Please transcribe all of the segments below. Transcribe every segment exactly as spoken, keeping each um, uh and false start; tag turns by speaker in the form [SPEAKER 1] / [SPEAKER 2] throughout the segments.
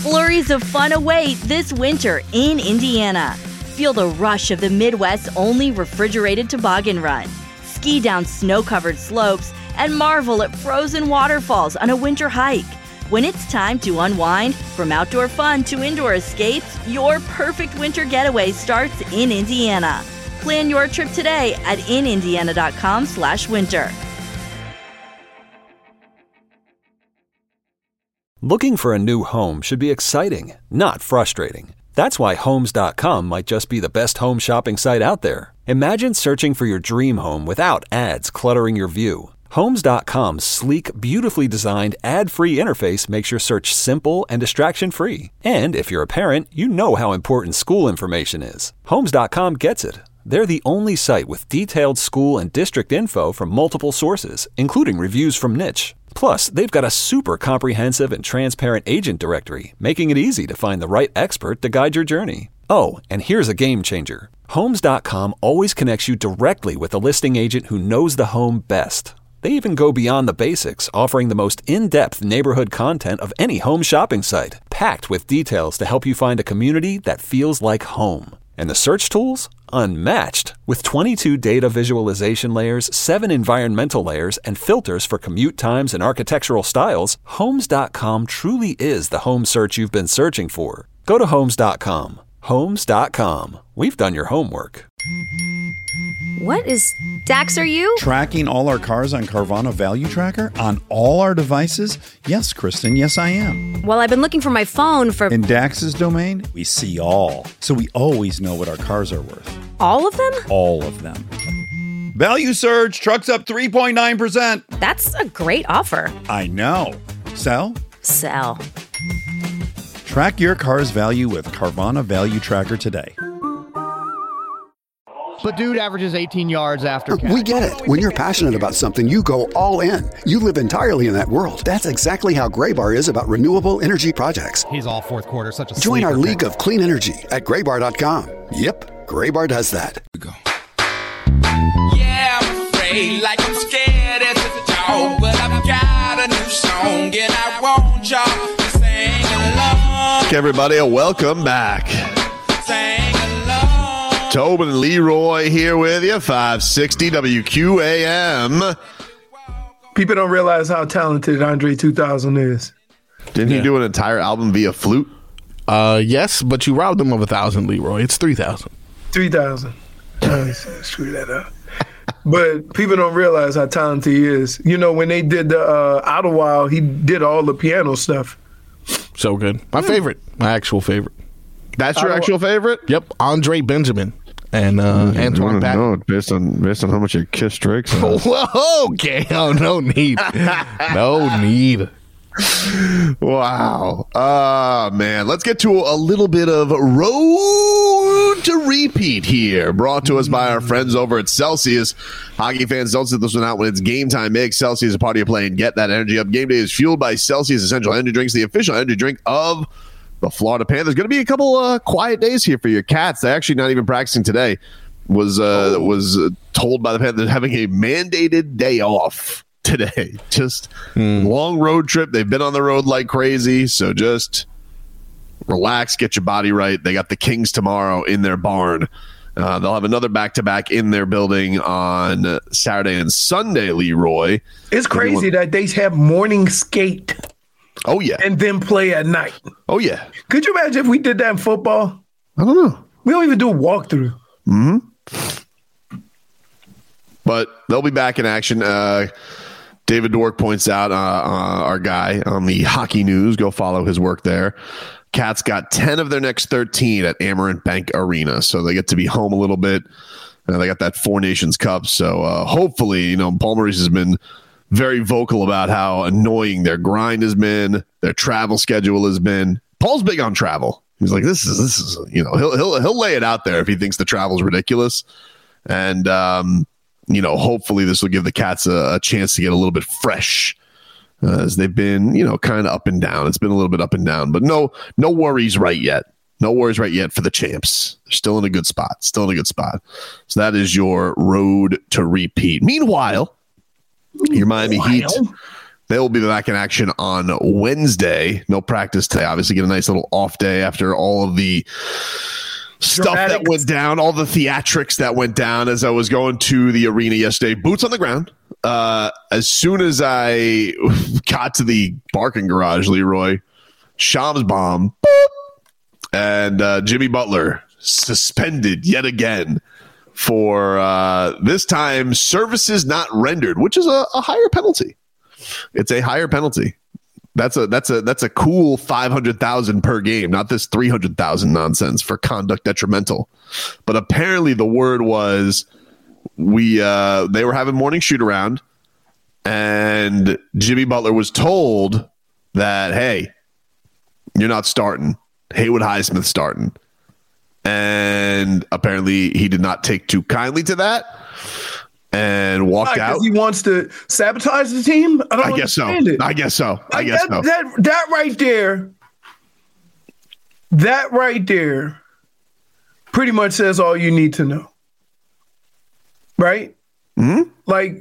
[SPEAKER 1] Flurries of fun await this winter in Indiana. Feel the rush of the Midwest's only refrigerated toboggan run. Ski down snow-covered slopes and marvel at frozen waterfalls on a winter hike. When it's time to unwind, from outdoor fun to indoor escapes, your perfect winter getaway starts in Indiana. Plan your trip today at in indiana dot com slash winter.
[SPEAKER 2] Looking for a new home should be exciting, not frustrating. That's why Homes dot com might just be the best home shopping site out there. Imagine searching for your dream home without ads cluttering your view. Homes dot com's sleek, beautifully designed, ad-free interface makes your search simple and distraction-free. And if you're a parent, you know how important school information is. Homes dot com gets it. They're the only site with detailed school and district info from multiple sources, including reviews from Niche. Plus, they've got a super comprehensive and transparent agent directory, making it easy to find the right expert to guide your journey. Oh, and here's a game changer. Homes dot com always connects you directly with a listing agent who knows the home best. They even go beyond the basics, offering the most in-depth neighborhood content of any home shopping site, packed with details to help you find a community that feels like home. And the search tools? Unmatched. With twenty-two data visualization layers, seven environmental layers, and filters for commute times and architectural styles, Homes dot com truly is the home search you've been searching for. Go to Homes dot com. Homes dot com. We've done your homework.
[SPEAKER 3] What is Dax, are you?
[SPEAKER 4] Tracking all our cars on Carvana Value Tracker on all our devices? Yes, Kristen, yes I am.
[SPEAKER 3] Well, I've been looking for my phone for...
[SPEAKER 4] In Dax's domain, we see all. So we always know what our cars are worth.
[SPEAKER 3] All of them?
[SPEAKER 4] All of them. Value surge, trucks up three point nine percent.
[SPEAKER 3] That's a great offer.
[SPEAKER 4] I know. Sell?
[SPEAKER 3] Sell.
[SPEAKER 4] Track your car's value with Carvana Value Tracker today.
[SPEAKER 5] But dude averages eighteen yards after catch.
[SPEAKER 6] We get it. When you're passionate about something, you go all in. You live entirely in that world. That's exactly how Graybar is about renewable energy projects.
[SPEAKER 5] He's all fourth quarter, such a
[SPEAKER 6] Join our
[SPEAKER 5] sleeper
[SPEAKER 6] league
[SPEAKER 5] pick.
[SPEAKER 6] of clean energy at graybar dot com. Yep, Graybar does that.
[SPEAKER 7] Go. Yeah, I'm afraid, like I'm scared as a dog, but I've got a new song and I want y'all to sing along.
[SPEAKER 8] Okay, everybody, welcome back.
[SPEAKER 7] Sing along.
[SPEAKER 8] Tobin and Leroy here with you, five sixty W Q A M.
[SPEAKER 9] People don't realize how talented Andre two thousand is.
[SPEAKER 8] Didn't
[SPEAKER 10] Yeah.
[SPEAKER 8] he do an entire album via flute?
[SPEAKER 10] Uh, yes, but you robbed them of a thousand, Leroy. It's three thousand.
[SPEAKER 9] three thousand. Oh, screw that up. But people don't realize how talented he is. You know, when they did the uh, Idlewild, he did all the piano stuff.
[SPEAKER 10] So good. My favorite. My actual favorite.
[SPEAKER 8] That's your actual favorite?
[SPEAKER 10] Yep. Andre Benjamin and uh, Antoine Patton.
[SPEAKER 8] No, based on based on how much you kiss Drake's.
[SPEAKER 10] Whoa, okay. Oh, no need. No need.
[SPEAKER 8] Wow. Ah, man. Let's get to a little bit of Road to Repeat here, brought to us by our friends over at Celsius. Hockey fans, don't sit this one out when it's game time. Make Celsius a part of your play and get that energy up. Game day is fueled by Celsius Essential Energy Drinks, the official energy drink of the Florida Panthers. Going to be a couple uh, quiet days here for your Cats. They're actually not even practicing today. Was uh, oh. was uh, told by the Panthers having a mandated day off today. Just mm. long road trip. They've been on the road like crazy, so just relax, get your body right. They got the Kings tomorrow in their barn. Uh, they'll have another back-to-back in their building on Saturday and Sunday, Leroy.
[SPEAKER 9] It's crazy that they have morning skate.
[SPEAKER 8] Oh, yeah.
[SPEAKER 9] And then play at night.
[SPEAKER 8] Oh, yeah.
[SPEAKER 9] Could you imagine if we did that in football?
[SPEAKER 8] I don't know.
[SPEAKER 9] We don't even do a walkthrough.
[SPEAKER 8] Mm-hmm. But they'll be back in action. Uh, David Dwork points out, uh, uh, our guy on the Hockey News, go follow his work there. Cats got ten of their next thirteen at Amerant Bank Arena, so they get to be home a little bit. Uh, they got that Four Nations Cup, so uh, hopefully, you know, Paul Maurice has been very vocal about how annoying their grind has been, their travel schedule has been. Paul's big on travel. He's like, this is this is you know, he'll he'll he'll lay it out there if he thinks the travel's ridiculous, and um, you know, hopefully this will give the Cats a, a chance to get a little bit fresh. Uh, as they've been, you know, kind of up and down. It's been a little bit up and down, but no, no worries right yet. No worries right yet for the champs. They're still in a good spot. Still in a good spot. So that is your road to repeat. Meanwhile, your Miami Heat They will be back in action on Wednesday. No practice today. Obviously, get a nice little off day after all of the stuff
[SPEAKER 9] Dramatic.
[SPEAKER 8] that went down, all the theatrics that went down as I was going to the arena yesterday. Boots on the ground. Uh, as soon as I got to the parking garage, Leroy, Shams bomb, boop, and uh, Jimmy Butler suspended yet again for uh, this time services not rendered, which is a, a higher penalty. It's a higher penalty. That's a that's a that's a cool five hundred thousand per game, not this three hundred thousand nonsense for conduct detrimental. But apparently the word was we uh, they were having morning shoot around, and Jimmy Butler was told that, hey, you're not starting. Haywood Highsmith starting. And apparently he did not take too kindly to that and walked
[SPEAKER 9] Why,
[SPEAKER 8] out.
[SPEAKER 9] He wants to sabotage the team? I don't
[SPEAKER 8] I guess so.
[SPEAKER 9] understand it.
[SPEAKER 8] I guess so. I
[SPEAKER 9] Like,
[SPEAKER 8] guess
[SPEAKER 9] that,
[SPEAKER 8] so.
[SPEAKER 9] that, that right there, that right there pretty much says all you need to know. Right?
[SPEAKER 8] Mm-hmm.
[SPEAKER 9] Like,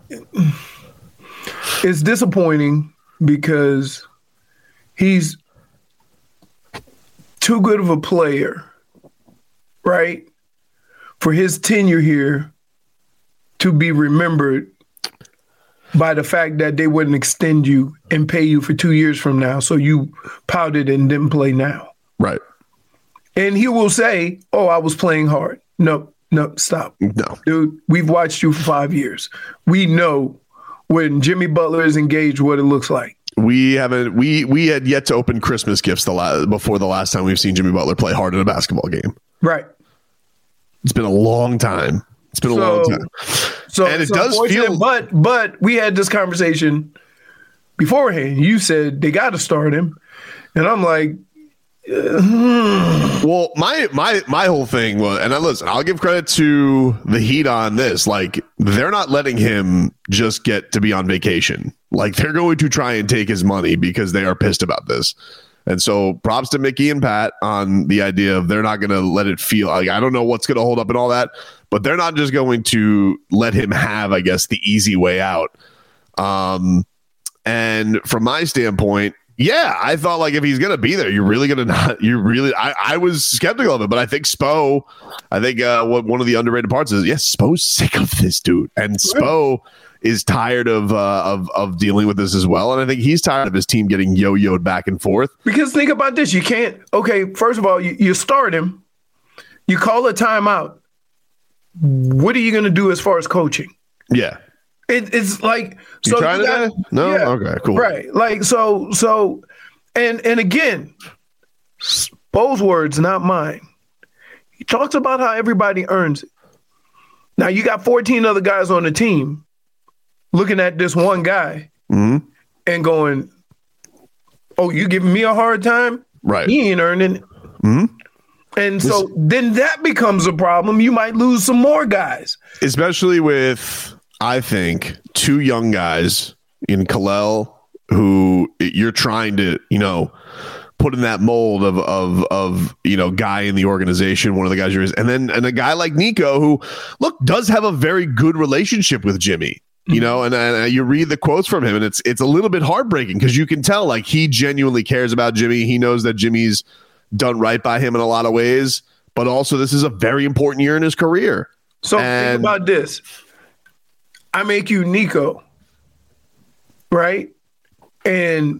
[SPEAKER 9] it's disappointing because he's too good of a player, right, for his tenure here to be remembered by the fact that they wouldn't extend you and pay you for two years from now. So you pouted and didn't play now.
[SPEAKER 8] Right.
[SPEAKER 9] And he will say, oh, I was playing hard. No, no, stop.
[SPEAKER 8] No.
[SPEAKER 9] Dude, we've watched you for five years. We know when Jimmy Butler is engaged what it looks like.
[SPEAKER 8] We haven't. We we had yet to open Christmas gifts the la- before the last time we've seen Jimmy Butler play hard in a basketball game.
[SPEAKER 9] Right.
[SPEAKER 8] It's been a long time. It's been a
[SPEAKER 9] So-
[SPEAKER 8] long time.
[SPEAKER 9] So
[SPEAKER 8] and it
[SPEAKER 9] it's
[SPEAKER 8] does
[SPEAKER 9] unfortunate,
[SPEAKER 8] feel.
[SPEAKER 9] but but we had this conversation beforehand. You said they got to start him, and I'm like,
[SPEAKER 8] Well, my my my whole thing was, and I listen, I'll give credit to the Heat on this. Like, they're not letting him just get to be on vacation. Like, they're going to try and take his money because they are pissed about this. And so props to Mickey and Pat on the idea of they're not going to let it feel like, I don't know what's going to hold up and all that, but they're not just going to let him have, I guess, the easy way out. Um, and from my standpoint, yeah, I thought like if he's going to be there, you're really going to not, you're really, I, I was skeptical of it, but I think Spo, I think uh, what one of the underrated parts is, yes, Spo's sick of this dude. And Spo is tired of, uh, of, of dealing with this as well. And I think he's tired of his team getting yo-yoed back and forth.
[SPEAKER 9] because think about this. You can't, okay, first of all, you, you start him, you call a timeout. What are you going to do as far as coaching?
[SPEAKER 8] Yeah.
[SPEAKER 9] It, it's like,
[SPEAKER 8] You
[SPEAKER 9] so
[SPEAKER 8] trying
[SPEAKER 9] you
[SPEAKER 8] to?
[SPEAKER 9] got-
[SPEAKER 8] No?
[SPEAKER 9] yeah,
[SPEAKER 8] Okay, cool.
[SPEAKER 9] Right. Like, so, so, and, and again, Spo's words, not mine. He talks about how everybody earns it. Now you got fourteen other guys on the team looking at this one guy
[SPEAKER 8] Mm-hmm.
[SPEAKER 9] and going, oh, you giving me a hard time?
[SPEAKER 8] Right.
[SPEAKER 9] He ain't earning it.
[SPEAKER 8] Mm-hmm.
[SPEAKER 9] And so then that becomes a problem. You might lose some more guys.
[SPEAKER 8] Especially with, I think, two young guys in Kalel who you're trying to, you know, put in that mold of of of you know, guy in the organization, one of the guys you're, and then and a guy like Nico who, look, does have a very good relationship with Jimmy. You know, and, and you read the quotes from him, and it's it's a little bit heartbreaking because you can tell like he genuinely cares about Jimmy. He knows that Jimmy's done right by him in a lot of ways, but also this is a very important year in his career.
[SPEAKER 9] So
[SPEAKER 8] And-
[SPEAKER 9] think about this. I make you Nico, right? And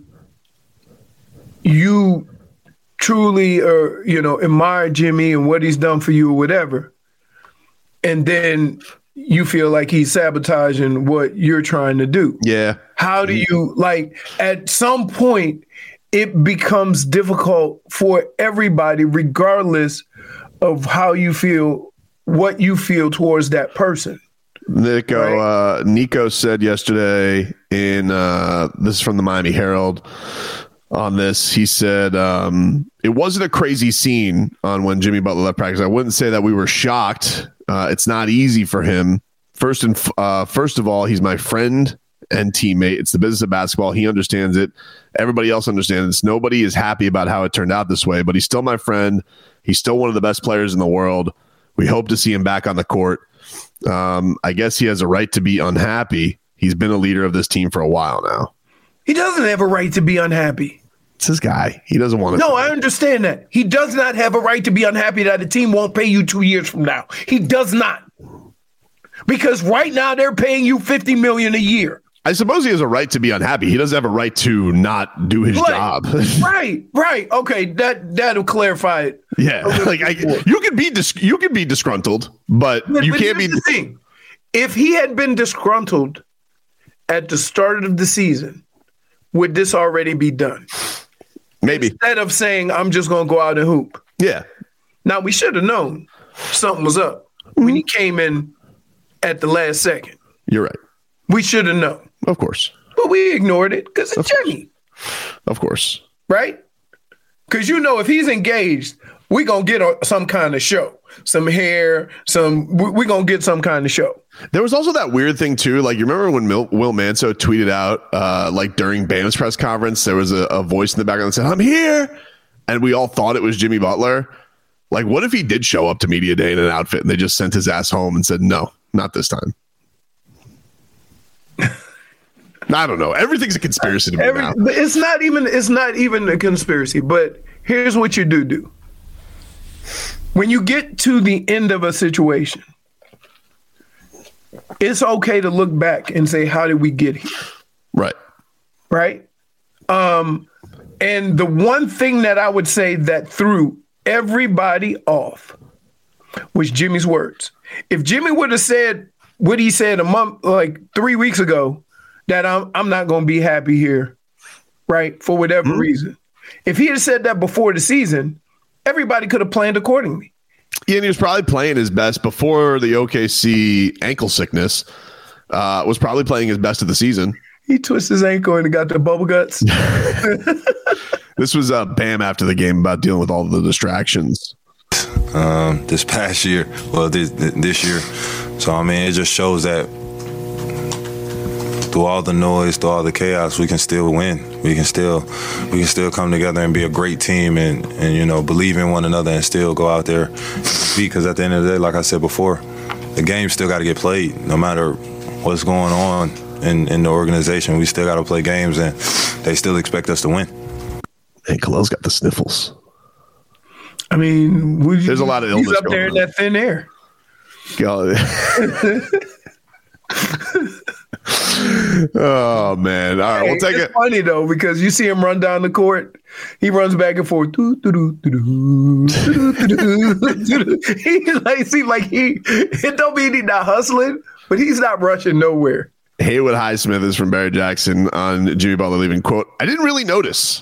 [SPEAKER 9] you truly are, you know, admire Jimmy and what he's done for you or whatever. And then you feel like he's sabotaging what you're trying to do.
[SPEAKER 8] Yeah.
[SPEAKER 9] How do you, like, at some point, it becomes difficult for everybody, regardless of how you feel, what you feel towards that person.
[SPEAKER 8] Nico uh, Nico said yesterday in uh, this is from the Miami Herald on this. He said um, it wasn't a crazy scene on when Jimmy Butler left practice. I wouldn't say that we were shocked. Uh, it's not easy for him. First and uh, first of all, he's my friend and teammate. It's the business of basketball. He understands it. Everybody else understands it. Nobody is happy about how it turned out this way, but he's still my friend. He's still one of the best players in the world. We hope to see him back on the court. Um, I guess he has a right to be unhappy. He's been a leader of this team for a while now.
[SPEAKER 9] He doesn't have a right to be unhappy.
[SPEAKER 8] It's his guy. He doesn't want to.
[SPEAKER 9] No, I understand that. He does not have a right to be unhappy that the team won't pay you two years from now. He does not. Because right now they're paying you fifty million dollars a year.
[SPEAKER 8] I suppose he has a right to be unhappy. He doesn't have a right to not do his
[SPEAKER 9] right.
[SPEAKER 8] job.
[SPEAKER 9] right, right. Okay, that that'll clarify it.
[SPEAKER 8] Yeah, like I, you can be dis- you can be disgruntled, but, but you
[SPEAKER 9] but
[SPEAKER 8] can't be.
[SPEAKER 9] The thing. If he had been disgruntled at the start of the season, would this already be done?
[SPEAKER 8] Maybe.
[SPEAKER 9] Instead of saying, I'm just going to go out and hoop.
[SPEAKER 8] Yeah.
[SPEAKER 9] Now, we should have known something was up mm-hmm. when he came in at the last second.
[SPEAKER 8] You're right.
[SPEAKER 9] We should have known.
[SPEAKER 8] Of course.
[SPEAKER 9] But we ignored it because it's Jimmy.
[SPEAKER 8] Of course.
[SPEAKER 9] Right? Because you know if he's engaged, we're going to get a, some kind of show. Some hair, some we're going to get some kind of show.
[SPEAKER 8] There was also that weird thing, too. Like, you remember when Mil- Will Manso tweeted out, uh, like, during Bam's press conference, there was a, a voice in the background that said, I'm here. And we all thought it was Jimmy Butler. Like, what if he did show up to media day in an outfit and they just sent his ass home and said, no, not this time? I don't know. Everything's a conspiracy to me
[SPEAKER 9] Every,
[SPEAKER 8] now.
[SPEAKER 9] It's not even, it's not even a conspiracy, but here's what you do do. When you get to the end of a situation, it's okay to look back and say, how did we get here?
[SPEAKER 8] Right.
[SPEAKER 9] Right. Um, and the one thing that I would say that threw everybody off was Jimmy's words. If Jimmy would have said what he said a month, like three weeks ago, that I'm I'm not going to be happy here, right, for whatever mm-hmm. reason. If he had said that before the season, everybody could have planned accordingly.
[SPEAKER 8] Yeah, and he was probably playing his best before the O K C ankle sickness. Uh, was probably playing his best of the season.
[SPEAKER 9] He twisted his ankle and got the bubble guts.
[SPEAKER 8] This was uh, Bam after the game about dealing with all the distractions.
[SPEAKER 11] Um, this past year, well, this this year. So, I mean, it just shows that through all the noise, through all the chaos, we can still win. We can still we can still come together and be a great team and, and you know, believe in one another and still go out there and compete. Because at the end of the day, like I said before, the game still got to get played no matter what's going on in, in the organization. We still got to play games, and they still expect us to win.
[SPEAKER 8] And Khalil's got the sniffles.
[SPEAKER 9] I mean, we,
[SPEAKER 8] there's a lot of illness
[SPEAKER 9] he's up
[SPEAKER 8] going
[SPEAKER 9] there
[SPEAKER 8] on.
[SPEAKER 9] in that thin air.
[SPEAKER 8] Oh man! All right,
[SPEAKER 9] hey,
[SPEAKER 8] we'll take
[SPEAKER 9] it's
[SPEAKER 8] it.
[SPEAKER 9] Funny though, because you see him run down the court, he runs back and forth. He like seems like he. It don't mean he's not hustling, but he's not rushing nowhere.
[SPEAKER 8] Haywood Highsmith is from Barry Jackson on Jimmy Butler leaving. Quote: I didn't really notice.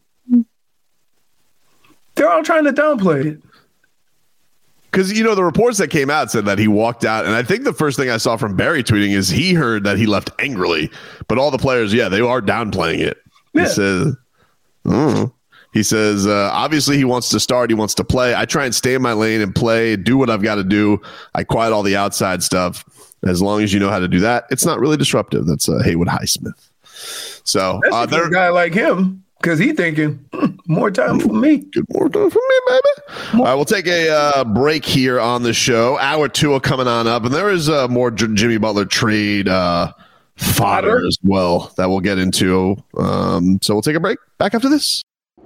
[SPEAKER 9] They're all trying to downplay it.
[SPEAKER 8] Because, you know, the reports that came out said that he walked out. And I think the first thing I saw from Barry tweeting is he heard that he left angrily. But all the players, yeah, they are downplaying it. Yeah. He says, oh. he says, uh, obviously he wants to start. He wants to play. I try and stay in my lane and play, do what I've got to do. I quiet all the outside stuff. As long as you know how to do that, it's not really disruptive. That's uh, Haywood Highsmith. So uh,
[SPEAKER 9] a guy like him. Because he thinking, hmm, more time for me.
[SPEAKER 8] Good more time for me, baby. All right, we'll take a uh, break here on the show. Hour two are coming on up. And there is uh, more J- Jimmy Butler trade uh, fodder as well that we'll get into. Um, so we'll take a break. Back after this.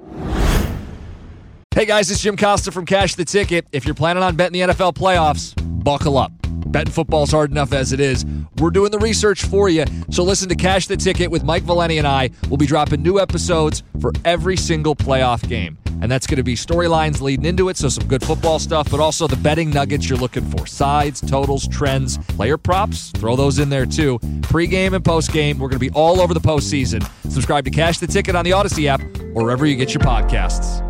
[SPEAKER 12] Hey, guys, it's Jim Costa from Cash the Ticket. If you're planning on betting the N F L playoffs, buckle up. Betting football's hard enough as it is. We're doing the research for you. So listen to Cash the Ticket with Mike Valeni and I. We'll be dropping new episodes for every single playoff game. And that's going to be storylines leading into it, so some good football stuff, but also the betting nuggets you're looking for. Sides, totals, trends, player props. Throw those in there too. Pre-game and post-game. We're going to be all over the postseason. Subscribe to Cash the Ticket on the Odyssey app or wherever you get your podcasts.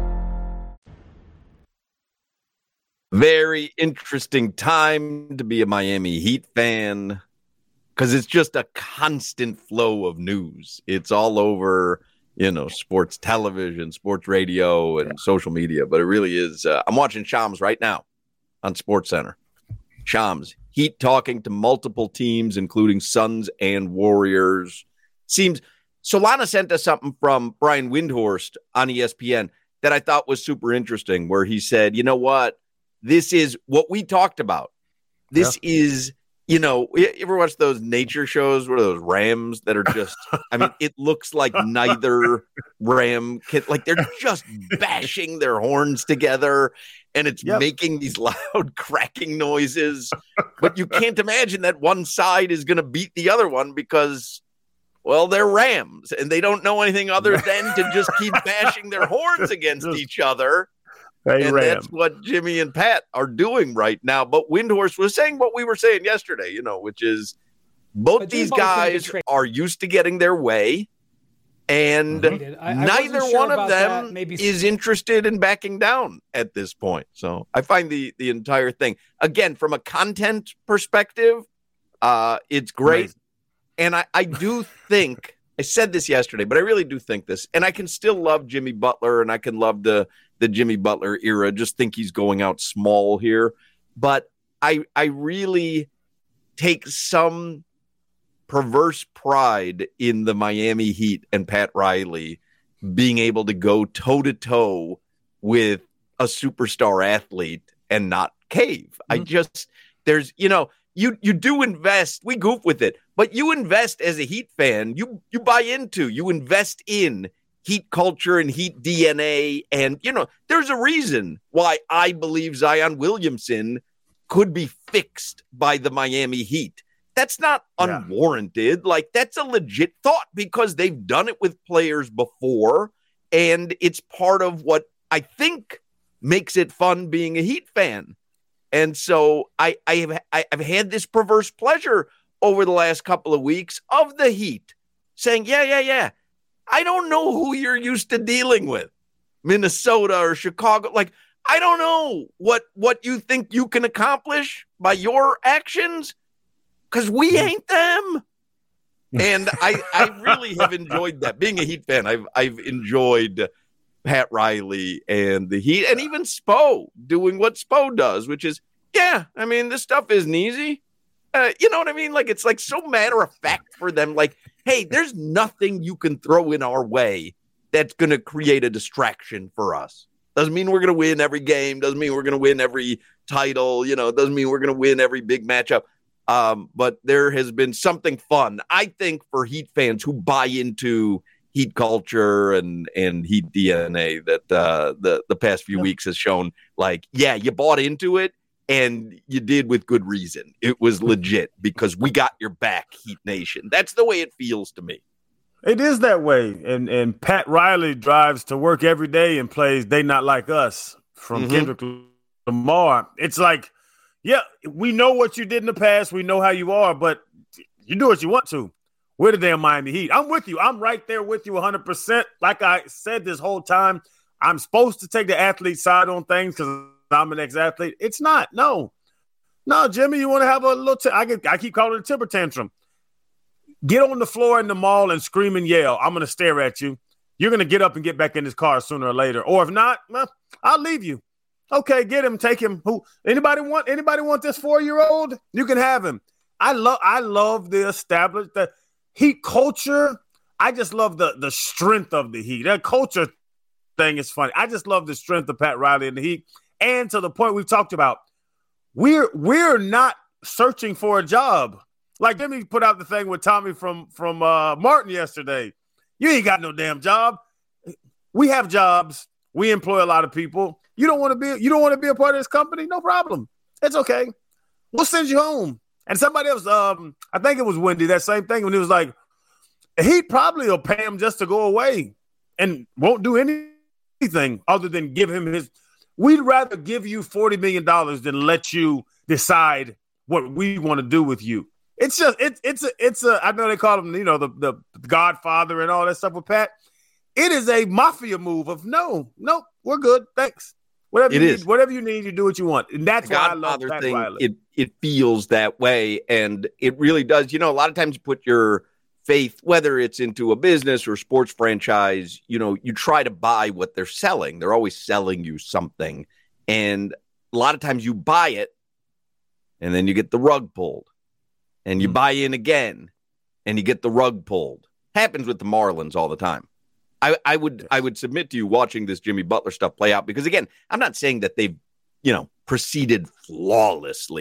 [SPEAKER 13] Very interesting time to be a Miami Heat fan because it's just a constant flow of news. It's all over, you know, sports television, sports radio, and social media. But it really is. Uh, I'm watching Shams right now on SportsCenter. Shams, Heat talking to multiple teams, including Suns and Warriors. Seems Solana sent us something from Brian Windhorst on E S P N that I thought was super interesting, where he said, you know what? This is what we talked about. This yeah. is you know, you ever watch those nature shows where those rams that are just, I mean, it looks like neither ram can, like they're just bashing their horns together and it's yep. making these loud cracking noises. But you can't imagine that one side is going to beat the other one because, well, they're rams and they don't know anything other than to just keep bashing their horns against each other.
[SPEAKER 14] Hey,
[SPEAKER 13] and
[SPEAKER 14] Ram.
[SPEAKER 13] That's what Jimmy and Pat are doing right now. But Windhorst was saying what we were saying yesterday, you know, which is both
[SPEAKER 15] But
[SPEAKER 13] these
[SPEAKER 15] Jimmy Butler's gonna
[SPEAKER 13] guys
[SPEAKER 15] get traded.
[SPEAKER 13] are used to getting their way. And
[SPEAKER 15] I- I
[SPEAKER 13] neither
[SPEAKER 15] wasn't sure
[SPEAKER 13] one of
[SPEAKER 15] about
[SPEAKER 13] them
[SPEAKER 15] that. Maybe-
[SPEAKER 13] is interested in backing down at this point. So I find the the entire thing, again, from a content perspective, uh, it's great.
[SPEAKER 14] Amazing.
[SPEAKER 13] And I, I do think, I said this yesterday, but I really do think this. And I can still love Jimmy Butler and I can love the, the Jimmy Butler era. Just think he's going out small here. But I I really take some perverse pride in the Miami Heat and Pat Riley being able to go toe-to-toe with a superstar athlete and not cave. Mm-hmm. I just, there's, you know, you you do invest, we goof with it, but you invest as a Heat fan, you you buy into, you invest in Heat culture and Heat D N A, and, you know, there's a reason why I believe Zion Williamson could be fixed by the Miami Heat. That's not
[SPEAKER 14] Yeah.
[SPEAKER 13] unwarranted. Like, that's a legit thought because they've done it with players before, and it's part of what I think makes it fun being a Heat fan. And so I, I have I, I've had this perverse pleasure over the last couple of weeks of the Heat saying, yeah, yeah, yeah, I don't know who you're used to dealing with, Minnesota or Chicago. Like, I don't know what what you think you can accomplish by your actions, because we ain't them. And I, I really have enjoyed that. Being a Heat fan, I've I've enjoyed Pat Riley and the Heat, and even Spo doing what Spo does, which is, yeah, I mean, this stuff isn't easy. Uh, you know what I mean? Like, it's like so matter of fact for them. Like, hey, there's nothing you can throw in our way that's going to create a distraction for us. Doesn't mean we're going to win every game. Doesn't mean we're going to win every title. You know, doesn't mean we're going to win every big matchup. Um, but there has been something fun, I think, for Heat fans who buy into Heat culture and, and Heat D N A that uh, the, the past few weeks has shown, like, yeah, you bought into it and you did with good reason. It was legit because we got your back, Heat Nation. That's the way it feels to me.
[SPEAKER 14] It is that way. And and Pat Riley drives to work every day and plays They Not Like Us from
[SPEAKER 13] Mhm.
[SPEAKER 14] Kendrick Lamar. It's like, yeah, we know what you did in the past. We know how you are, but you do what you want to. We're the damn Miami Heat. I'm with you. I'm right there with you one hundred percent. Like I said this whole time, I'm supposed to take the athlete side on things because I'm an ex-athlete. It's not. No. No, Jimmy, you want to have a little t- – I, get, I keep calling it a temper tantrum. Get on the floor in the mall and scream and yell. I'm going to stare at you. You're going to get up and get back in this car sooner or later. Or if not, well, I'll leave you. Okay, get him, take him. Who? Anybody want anybody want this four-year-old? You can have him. I love I love the established the Heat culture. I just love the the strength of the Heat. That culture thing is funny. I just love the strength of Pat Riley and the Heat. And to the point we've talked about, we're we're not searching for a job. Like Jimmy put out the thing with Tommy from from uh, Martin yesterday. You ain't got no damn job. We have jobs. We employ a lot of people. You don't want to be you don't want to be a part of this company? No problem. It's okay. We'll send you home. And somebody else, um, I think it was Wendy, that same thing when he was like, he probably will pay him just to go away and won't do anything other than give him his. We'd rather give you forty million dollars than let you decide what we want to do with you. It's just it's it's a it's a I know they call him, you know, the, the Godfather and all that stuff with Pat. It is a mafia move of no, no, we're good. Thanks. Whatever
[SPEAKER 13] It
[SPEAKER 14] you
[SPEAKER 13] is.
[SPEAKER 14] need, whatever you need, you do what you want. And that's
[SPEAKER 13] The
[SPEAKER 14] why I love
[SPEAKER 13] Godfather
[SPEAKER 14] Pat
[SPEAKER 13] thing,
[SPEAKER 14] Riley.
[SPEAKER 13] it it feels that way, and it really does. You know, a lot of times you put your faith, whether it's into a business or sports franchise, you know, you try to buy what they're selling. They're always selling you something, and a lot of times you buy it, and then you get the rug pulled, and you
[SPEAKER 14] Mm.
[SPEAKER 13] buy in again, and you get the rug pulled. Happens with the Marlins all the time. I, I would I would submit to you watching this Jimmy Butler stuff play out because, again, I'm not saying that they've, you know, proceeded flawlessly.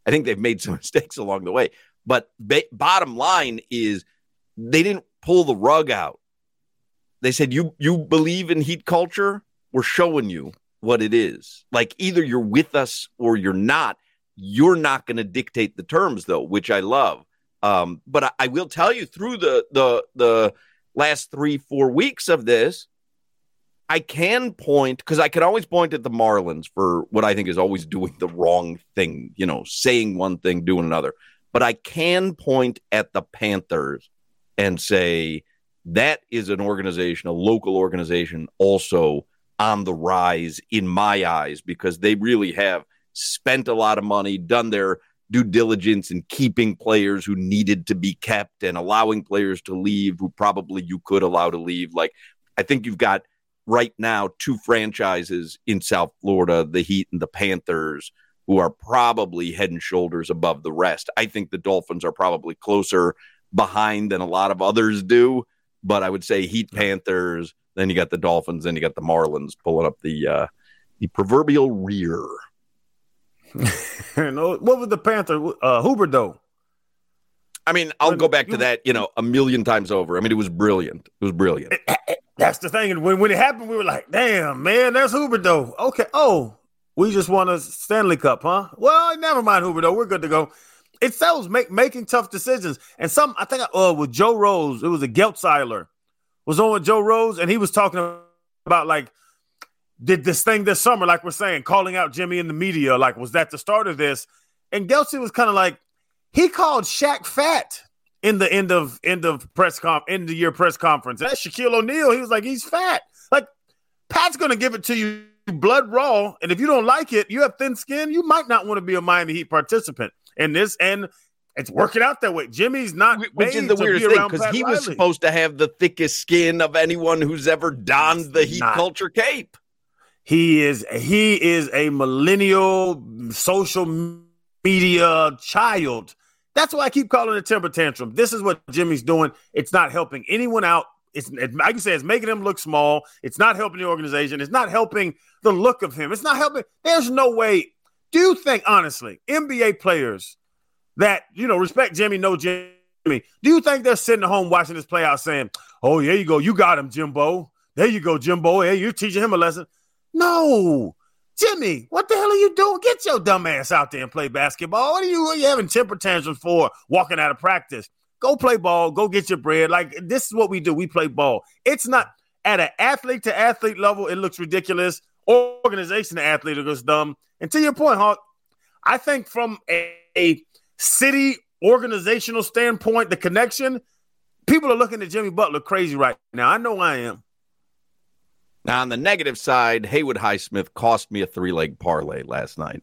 [SPEAKER 13] I think they've made some mistakes along the way. But ba- bottom line is they didn't pull the rug out. They said, you you believe in Heat culture? We're showing you what it is. Like, either you're with us or you're not. You're not going to dictate the terms, though, which I love. Um, but I, I will tell you, through the the the last three, four weeks of this, I can point, because I can always point at the Marlins for what I think is always doing the wrong thing, you know, saying one thing, doing another. But I can point at the Panthers and say that is an organization, a local organization, also on the rise in my eyes, because they really have spent a lot of money, done their due diligence in keeping players who needed to be kept and allowing players to leave who probably you could allow to leave. Like, I think you've got right now two franchises in South Florida, the Heat and the Panthers, who are probably head and shoulders above the rest. I think the Dolphins are probably closer behind than a lot of others do, but I would say Heat, Panthers, then you got the Dolphins, then you got the Marlins pulling up the uh, the proverbial rear.
[SPEAKER 14] What was the Panther? Uh, Huberdeau.
[SPEAKER 13] I mean, I'll when, go back to that, you know, a million times over. I mean, it was brilliant. It was brilliant.
[SPEAKER 14] That's the thing. And when, when it happened, we were like, damn, man, that's Huberdeau. Okay. Oh, we just won a Stanley Cup, huh? Well, never mind, Huberdeau. We're good to go. It's those make, making tough decisions. And some, I think, uh, with Joe Rose, it was a Geltzeiler, was on with Joe Rose, and he was talking about, like, did this thing this summer, like we're saying, calling out Jimmy in the media, like, was that the start of this? And Geltzy was kind of like, he called Shaq fat in the end of end of press com end of year press conference. That's Shaquille O'Neal. He was like, he's fat. Like, Pat's gonna give it to you blood raw, and if you don't like it, you have thin skin, you might not want to be a Miami Heat participant in this. And it's working out that way. Jimmy's not,
[SPEAKER 13] which is the weirdest thing, because he was supposed to have the thickest skin of anyone who's ever donned the Heat culture cape.
[SPEAKER 14] He is he is a millennial social media child. That's why I keep calling it a temper tantrum. This is what Jimmy's doing. It's not helping anyone out. It's, it, like you say, it's making him look small. It's not helping the organization. It's not helping the look of him. It's not helping. There's no way. Do you think, honestly, N B A players that, you know, respect Jimmy, know Jimmy, do you think they're sitting at home watching this play out saying, oh, there you go. You got him, Jimbo. There you go, Jimbo. Hey, you're teaching him a lesson. No. Jimmy, what the hell are you doing? Get your dumb ass out there and play basketball. What are you, what are you having temper tantrums for walking out of practice? Go play ball. Go get your bread. Like, this is what we do. We play ball. It's not at an athlete-to-athlete level. It looks ridiculous. Organization-to-athlete, it looks dumb. And to your point, Hawk, I think from a, a city organizational standpoint, the connection, people are looking at Jimmy Butler crazy right now. I know I am.
[SPEAKER 13] Now, on the negative side, Haywood Highsmith cost me a three-leg parlay last night.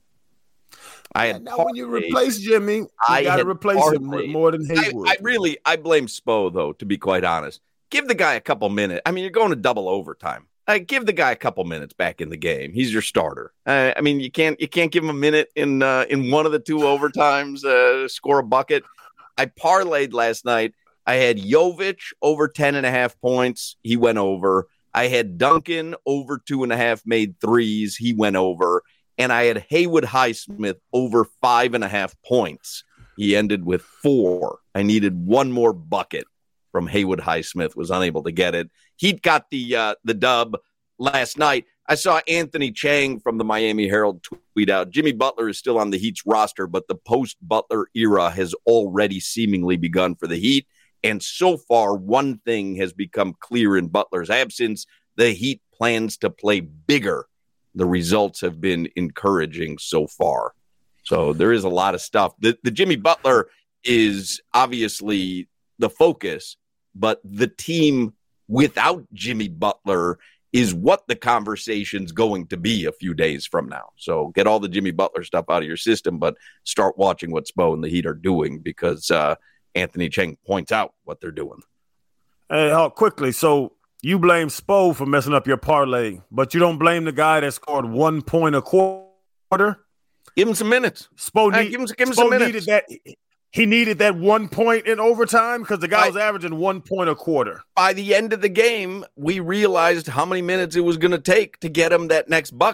[SPEAKER 13] I had
[SPEAKER 14] now, when you replace Jimmy, you got to replace parlayed. him with more than Haywood.
[SPEAKER 13] I, I really, I blame Spo, though, to be quite honest. Give the guy a couple minutes. I mean, you're going to double overtime. Uh, give the guy a couple minutes back in the game. He's your starter. Uh, I mean, you can't you can't give him a minute in uh, in one of the two overtimes, uh, score a bucket. I parlayed last night. I had Jovic over ten and a half points. He went over. I had Duncan over two and a half made threes. He went over. And I had Haywood Highsmith over five and a half points. He ended with four. I needed one more bucket from Haywood Highsmith, was unable to get it. He got the uh, the dub last night. I saw Anthony Chang from the Miami Herald tweet out, Jimmy Butler is still on the Heat's roster, but the post-Butler era has already seemingly begun for the Heat. And so far, one thing has become clear in Butler's absence. The Heat plans to play bigger. The results have been encouraging so far. So there is a lot of stuff. The, the Jimmy Butler is obviously the focus, but the team without Jimmy Butler is what the conversation's going to be a few days from now. So get all the Jimmy Butler stuff out of your system, but start watching what Spo and the Heat are doing, because uh, Anthony Chang points out what they're doing.
[SPEAKER 14] Hey, how quickly. So you blame Spo for messing up your parlay, but you don't blame the guy that scored one point a quarter?
[SPEAKER 13] Give him some minutes.
[SPEAKER 14] Spo,
[SPEAKER 13] hey,
[SPEAKER 14] need,
[SPEAKER 13] give him, give him
[SPEAKER 14] Spo
[SPEAKER 13] some minutes.
[SPEAKER 14] Needed that, he needed that one point in overtime because the guy I, was averaging one point a quarter.
[SPEAKER 13] By the end of the game, we realized how many minutes it was going to take to get him that next bucket,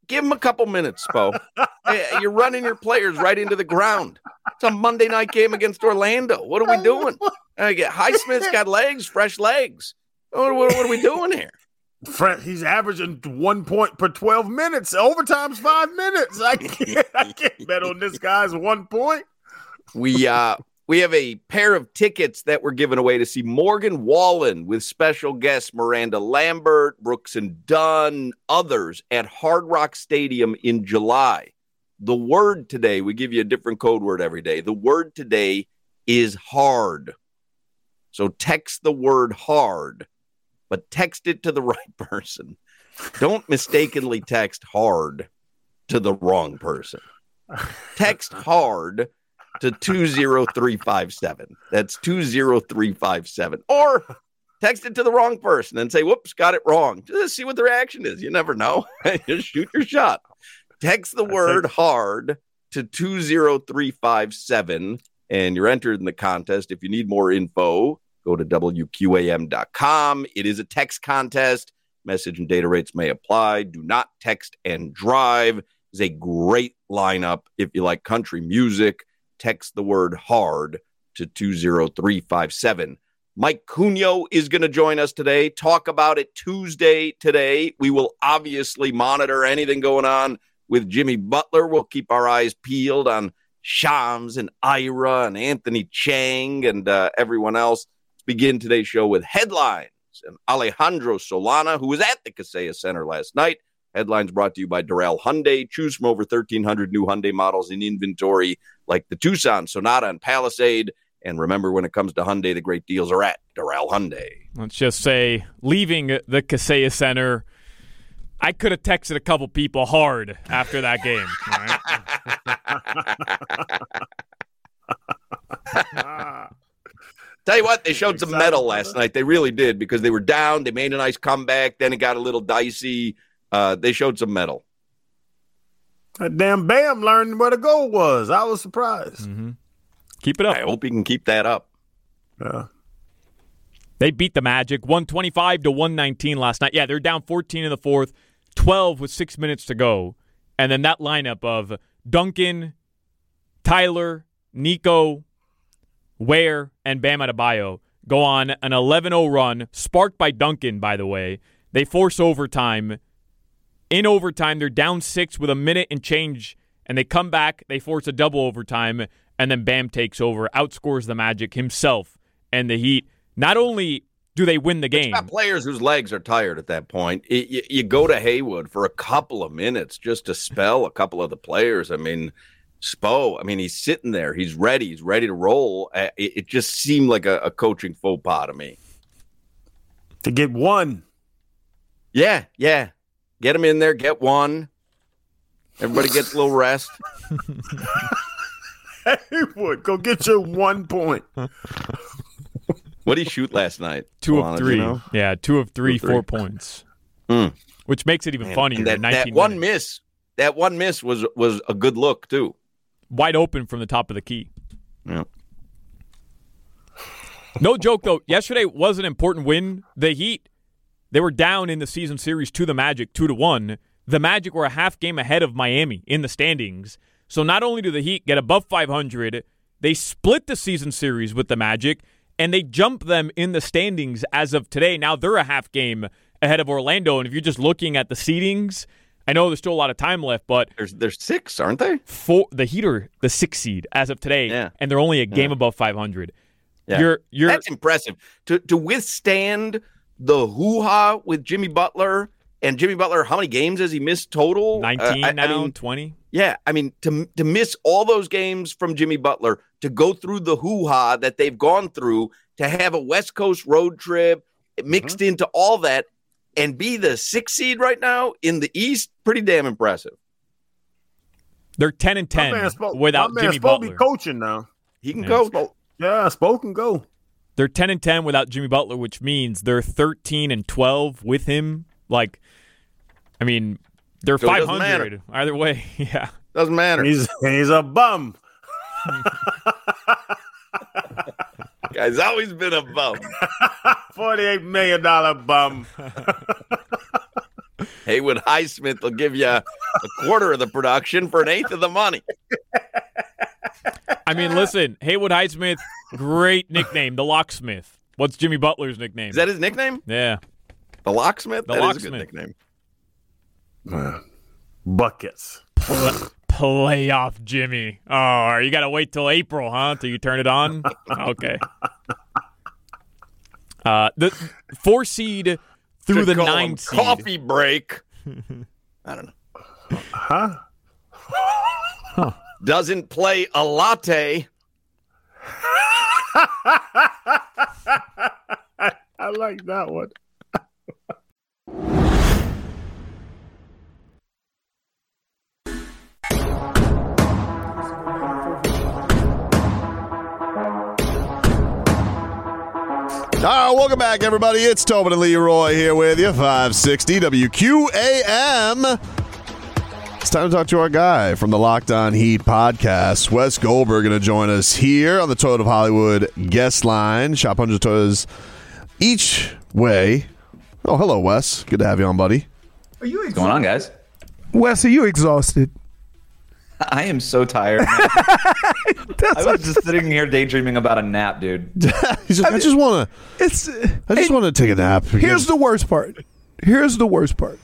[SPEAKER 13] give him a couple minutes, Spo. Hey, you're running your players right into the ground. It's a Monday night game against Orlando. What are we doing? I get Highsmith's got legs, fresh legs. What, what, what are we doing here?
[SPEAKER 14] He's averaging one point per twelve minutes. Overtime's five minutes. I can't, I can't bet on this guy's one point.
[SPEAKER 13] We uh we have a pair of tickets that we're giving away to see Morgan Wallen with special guests Miranda Lambert, Brooks and Dunn, others at Hard Rock Stadium in July. The word today, we give you a different code word every day. The word today is hard. So text the word hard, but text it to the right person. Don't mistakenly text hard to the wrong person. Text hard to two zero three five seven. That's two zero three five seven. Or text it to the wrong person and say, whoops, got it wrong. Just see what the reaction is. You never know. Just shoot your shot. Text the word hard to two zero three five seven, and you're entered in the contest. If you need more info, go to W Q A M dot com. It is a text contest. Message and data rates may apply. Do not text and drive. It's a great lineup. If you like country music, text the word hard to two zero three five seven. Mike Cugno is going to join us today. Talk about it Tuesday today. We will obviously monitor anything going on with Jimmy Butler. We'll keep our eyes peeled on Shams and Ira and Anthony Chang and uh, everyone else. Let's begin today's show with headlines. And Alejandro Solana, who was at the Kaseya Center last night. Headlines brought to you by Doral Hyundai. Choose from over thirteen hundred new Hyundai models in inventory, like the Tucson, Sonata, and Palisade. And remember, when it comes to Hyundai, the great deals are at Doral Hyundai.
[SPEAKER 15] Let's just say, leaving the Kaseya Center, I could have texted a couple people hard after that game.
[SPEAKER 13] Right? Tell you what, they showed some mettle last night. They really did, because they were down. They made a nice comeback. Then it got a little dicey. Uh, they showed some mettle.
[SPEAKER 14] That damn Bam learned where the goal was. I was surprised.
[SPEAKER 15] Mm-hmm. Keep it up.
[SPEAKER 13] I hope he can keep that up.
[SPEAKER 14] Yeah.
[SPEAKER 15] They beat the Magic one twenty-five to one nineteen last night. Yeah, they're down fourteen in the fourth, twelve with six minutes to go. And then that lineup of Duncan, Tyler, Nico, Ware, and Bam Adebayo go on an eleven oh run, sparked by Duncan, by the way. They force overtime. In overtime, they're down six with a minute and change, and they come back, they force a double overtime, and then Bam takes over, outscores the Magic himself and the Heat. Not only do they win the game.
[SPEAKER 13] It's got players whose legs are tired at that point. It, you, you go to Haywood for a couple of minutes just to spell a couple of the players. I mean, Spo, I mean, he's sitting there. He's ready. He's ready to roll. It, it just seemed like a, a coaching faux pas to me.
[SPEAKER 14] To get one.
[SPEAKER 13] Yeah, yeah. Get him in there. Get one. Everybody gets a little rest.
[SPEAKER 14] Haywood, go get your one point.
[SPEAKER 13] What did he shoot last night?
[SPEAKER 15] Two
[SPEAKER 13] Alana,
[SPEAKER 15] of three.
[SPEAKER 13] You know?
[SPEAKER 15] Yeah, two of three,
[SPEAKER 13] two of three.
[SPEAKER 15] four points.
[SPEAKER 13] Mm.
[SPEAKER 15] Which makes it even
[SPEAKER 13] Man,
[SPEAKER 15] funnier.
[SPEAKER 13] That, that one miss, that one miss was was a good look too.
[SPEAKER 15] Wide open from the top of the key.
[SPEAKER 13] Yeah.
[SPEAKER 15] No joke though. Yesterday was an important win. The Heat, they were down in the season series to the Magic, two to one. The Magic were a half game ahead of Miami in the standings. So not only do the Heat get above five hundred, they split the season series with the Magic, and they jump them in the standings as of today. Now they're a half game ahead of Orlando, and if you're just looking at the seedings, I know there's still a lot of time left, but
[SPEAKER 13] there's there's six, aren't they?
[SPEAKER 15] Four, the Heat are the sixth seed as of today,
[SPEAKER 13] yeah.
[SPEAKER 15] and they're only a game
[SPEAKER 13] yeah.
[SPEAKER 15] above five hundred.
[SPEAKER 13] Yeah.
[SPEAKER 15] You're, you're,
[SPEAKER 13] That's impressive. To to withstand the hoo-ha with Jimmy Butler, and Jimmy Butler, how many games has he missed total?
[SPEAKER 15] nineteen
[SPEAKER 13] uh, I,
[SPEAKER 15] now,
[SPEAKER 13] I mean,
[SPEAKER 15] twenty.
[SPEAKER 13] Yeah, I mean, to to miss all those games from Jimmy Butler, to go through the hoo-ha that they've gone through, to have a West Coast road trip mixed mm-hmm. into all that, and be the sixth seed right now in the East, pretty damn impressive.
[SPEAKER 15] They're ten and ten
[SPEAKER 14] Spo-
[SPEAKER 15] without
[SPEAKER 14] my man
[SPEAKER 15] Jimmy
[SPEAKER 14] Spo
[SPEAKER 15] Butler.
[SPEAKER 14] Be coaching now.
[SPEAKER 13] He can
[SPEAKER 15] yeah.
[SPEAKER 13] coach.
[SPEAKER 14] Spo- yeah, Spo can go.
[SPEAKER 15] They're ten and ten without Jimmy Butler, which means they're thirteen and twelve with him. Like, I mean, they're
[SPEAKER 13] so
[SPEAKER 15] five hundred either way. Yeah,
[SPEAKER 13] doesn't matter.
[SPEAKER 14] He's he's a bum.
[SPEAKER 13] Guy's always been a bum.
[SPEAKER 14] Forty-eight million dollar bum.
[SPEAKER 13] Haywood Highsmith will give you a quarter of the production for an eighth of the money.
[SPEAKER 15] I mean, listen, Haywood Highsmith, great nickname, the Locksmith. What's Jimmy Butler's nickname?
[SPEAKER 13] Is that his nickname?
[SPEAKER 15] Yeah.
[SPEAKER 13] The Locksmith?
[SPEAKER 15] The
[SPEAKER 13] that
[SPEAKER 15] Locksmith.
[SPEAKER 13] is a good nickname.
[SPEAKER 14] Uh, buckets.
[SPEAKER 15] Play- playoff Jimmy. Oh, you got to wait till April, huh, till you turn it on? Okay. Uh, the four seed through
[SPEAKER 13] Should
[SPEAKER 15] the
[SPEAKER 13] call
[SPEAKER 15] nine
[SPEAKER 13] him
[SPEAKER 15] seed.
[SPEAKER 13] Coffee break. I don't know.
[SPEAKER 14] Huh?
[SPEAKER 15] Huh.
[SPEAKER 13] Doesn't play a latte.
[SPEAKER 14] I like that one.
[SPEAKER 8] All right, welcome back, everybody. It's Tobin and Leroy here with you, five sixty W Q A M. It's time to talk to our guy from the Locked On Heat podcast. Wes Goldberg going to join us here on the Toyota of Hollywood guest line. Shop one hundred Toyotas each way. Oh, hello, Wes. Good to have you on, buddy.
[SPEAKER 9] Are you
[SPEAKER 16] What's going on, guys?
[SPEAKER 9] Wes, are you exhausted?
[SPEAKER 16] I am so tired. I was just sitting here daydreaming about a nap, dude.
[SPEAKER 8] He's just, I, I just want to.
[SPEAKER 9] It's.
[SPEAKER 8] I just want to take a nap.
[SPEAKER 9] Here's the worst part. Here's the worst part.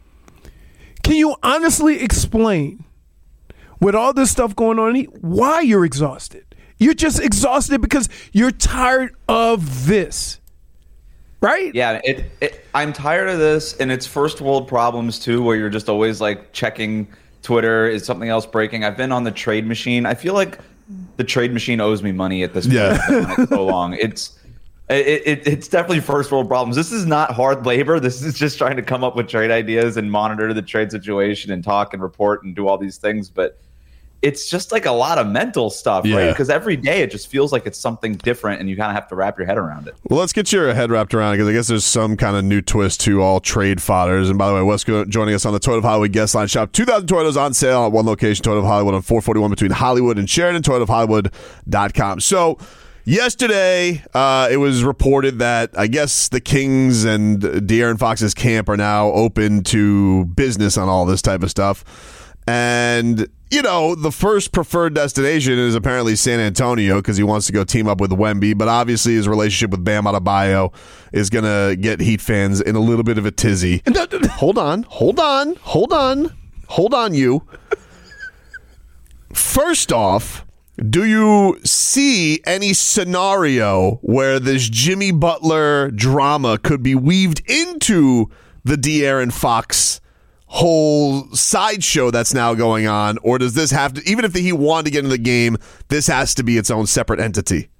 [SPEAKER 9] Can you honestly explain, with all this stuff going on, why you're exhausted? You're just exhausted because you're tired of this, right?
[SPEAKER 16] Yeah, it, it, I'm tired of this, and it's first world problems too, where you're just always like checking Twitter. Is something else breaking? I've been on the trade machine. I feel like the trade machine owes me money at this point.
[SPEAKER 8] Yeah.
[SPEAKER 16] I've been on it so long. It's it, it, it's definitely first world problems. This is not hard labor. This is just trying to come up with trade ideas and monitor the trade situation and talk and report and do all these things. But it's just like a lot of mental stuff,
[SPEAKER 8] Yeah.
[SPEAKER 16] right? Because every day it just feels like it's something different, and you kind of have to wrap your head around it.
[SPEAKER 8] Well, let's get your head wrapped around it, because I guess there's some kind of new twist to all trade fodders. And by the way, Wes joining us on the Toyota of Hollywood guest line. Shop two thousand Toyotas on sale at one location, Toyota of Hollywood on four forty-one between Hollywood and Sheridan, Toyota of Hollywood dot com. So yesterday, uh, it was reported that I guess the Kings and De'Aaron Fox's camp are now open to business on all this type of stuff. And, you know, the first preferred destination is apparently San Antonio, because he wants to go team up with Wemby. But obviously his relationship with Bam Adebayo is going to get Heat fans in a little bit of a tizzy. Hold on, hold on, hold on, hold on, you. First off, do you see any scenario where this Jimmy Butler drama could be weaved into the De'Aaron Fox whole sideshow that's now going on? Or does this have to, even if the Heat wanted to get into the game, this has to be its own separate entity?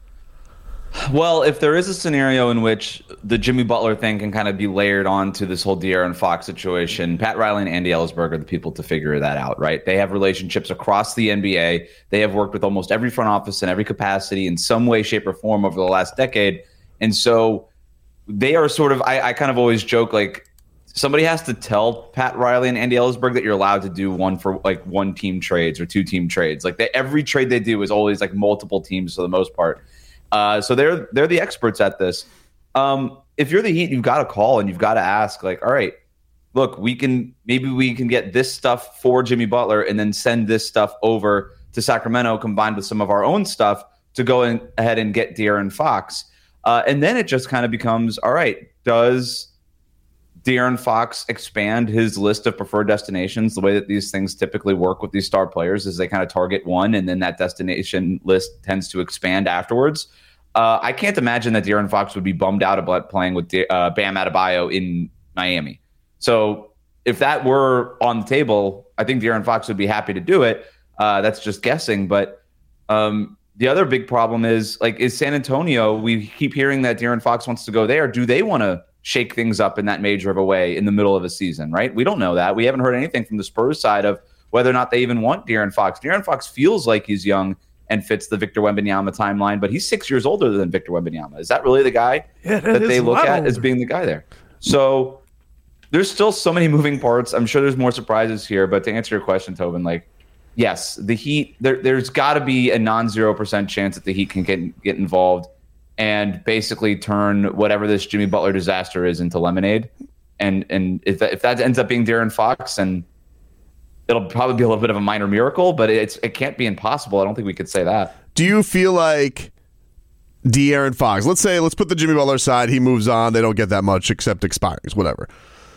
[SPEAKER 16] Well, if there is a scenario in which the Jimmy Butler thing can kind of be layered onto this whole De'Aaron Fox situation, Pat Riley and Andy Ellsberg are the people to figure that out, right? They have relationships across the N B A. They have worked with almost every front office in every capacity in some way, shape, or form over the last decade. And so they are sort of, I, I kind of always joke, like, somebody has to tell Pat Riley and Andy Ellsberg that you're allowed to do one for like one team trades or two team trades. Like they, every trade they do is always like multiple teams for the most part. Uh, so they're they're the experts at this. Um, if you're the Heat, you've got to call and you've got to ask, like, all right, look, we can maybe we can get this stuff for Jimmy Butler and then send this stuff over to Sacramento combined with some of our own stuff to go in, ahead and get De'Aaron Fox. Uh, and then it just kind of becomes, all right, does De'Aaron Fox expand his list of preferred destinations? The way that these things typically work with these star players is they kind of target one, and then that destination list tends to expand afterwards. Uh, I can't imagine that De'Aaron Fox would be bummed out about playing with De- uh, Bam Adebayo in Miami. So if that were on the table, I think De'Aaron Fox would be happy to do it. Uh, that's just guessing. But um, the other big problem is, like, is San Antonio, we keep hearing that De'Aaron Fox wants to go there. Do they want to shake things up in that major of a way in the middle of a season, right? We don't know that. We haven't heard anything from the Spurs side of whether or not they even want De'Aaron Fox. De'Aaron Fox feels like he's young and fits the Victor Wembanyama timeline, but he's six years older than Victor Wembanyama. Is that really the guy
[SPEAKER 9] yeah, that,
[SPEAKER 16] that they look at older as being the guy there? So there's still so many moving parts. I'm sure there's more surprises here, but to answer your question, Tobin, like, yes, the Heat, there, there's got to be a non-zero percent chance that the Heat can get get involved and basically turn whatever this Jimmy Butler disaster is into lemonade And and if that, if that ends up being De'Aaron Fox, and it'll probably be a little bit of a minor miracle, but it's it can't be impossible. I don't think we could say that.
[SPEAKER 8] Do you feel like De'Aaron Fox, let's say, let's put the Jimmy Butler aside, he moves on, they don't get that much except expirings, whatever.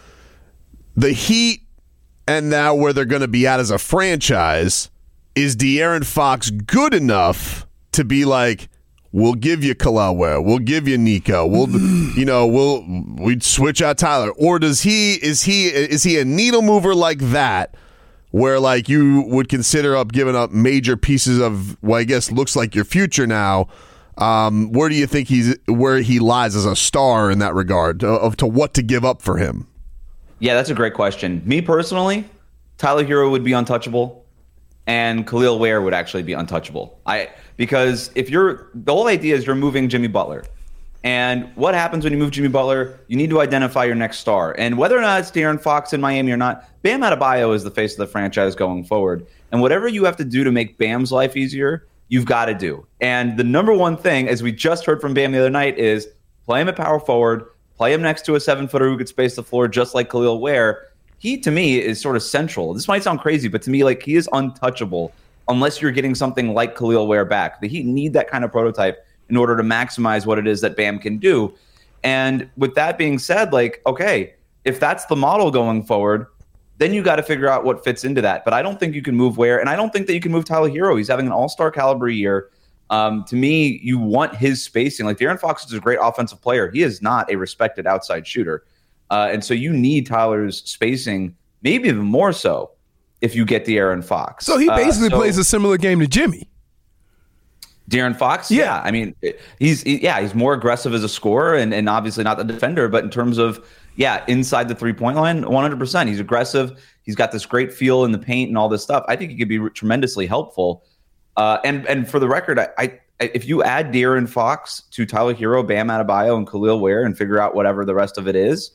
[SPEAKER 8] The Heat, and now where they're going to be at as a franchise, is De'Aaron Fox good enough to be like, we'll give you Kel'el Ware, we'll give you Nico, we'll, you know, we'll we'd switch out Tyler, or does he is he is he a needle mover like that, where like you would consider up giving up major pieces of what I guess looks like your future now? Um, where do you think he's where he lies as a star in that regard of, of to what to give up for him?
[SPEAKER 16] Yeah, that's a great question. Me personally, Tyler Hero would be untouchable, and Kel'el Ware would actually be untouchable. I because if you're the whole idea is you're moving Jimmy Butler, and what happens when you move Jimmy Butler? You need to identify your next star, and whether or not it's De'Aaron Fox in Miami or not, Bam Adebayo is the face of the franchise going forward, and whatever you have to do to make Bam's life easier, you've got to do. And the number one thing, as we just heard from Bam the other night, is play him at power forward, play him next to a seven-footer who could space the floor just like Kel'el Ware. He, to me, is sort of central. This might sound crazy, but to me, like, he is untouchable unless you're getting something like Kel'el Ware back. The Heat need that kind of prototype in order to maximize what it is that Bam can do. And with that being said, like, okay, if that's the model going forward, then you got to figure out what fits into that. But I don't think you can move Ware, and I don't think that you can move Tyler Hero. He's having an all-star caliber year. Um, to me, you want his spacing. Like, De'Aaron Fox is a great offensive player. He is not a respected outside shooter. Uh, and so you need Tyler's spacing, maybe even more so, if you get De'Aaron Fox.
[SPEAKER 9] So he basically
[SPEAKER 16] uh, so
[SPEAKER 9] plays a similar game to Jimmy.
[SPEAKER 16] De'Aaron Fox? Yeah. yeah. I mean, he's he, yeah, he's more aggressive as a scorer and, and obviously not the defender. But in terms of, yeah, inside the three-point line, one hundred percent. He's aggressive. He's got this great feel in the paint and all this stuff. I think he could be tremendously helpful. Uh, and and for the record, I, I if you add De'Aaron Fox to Tyler Hero, Bam Adebayo, and Kel'el Ware and figure out whatever the rest of it is,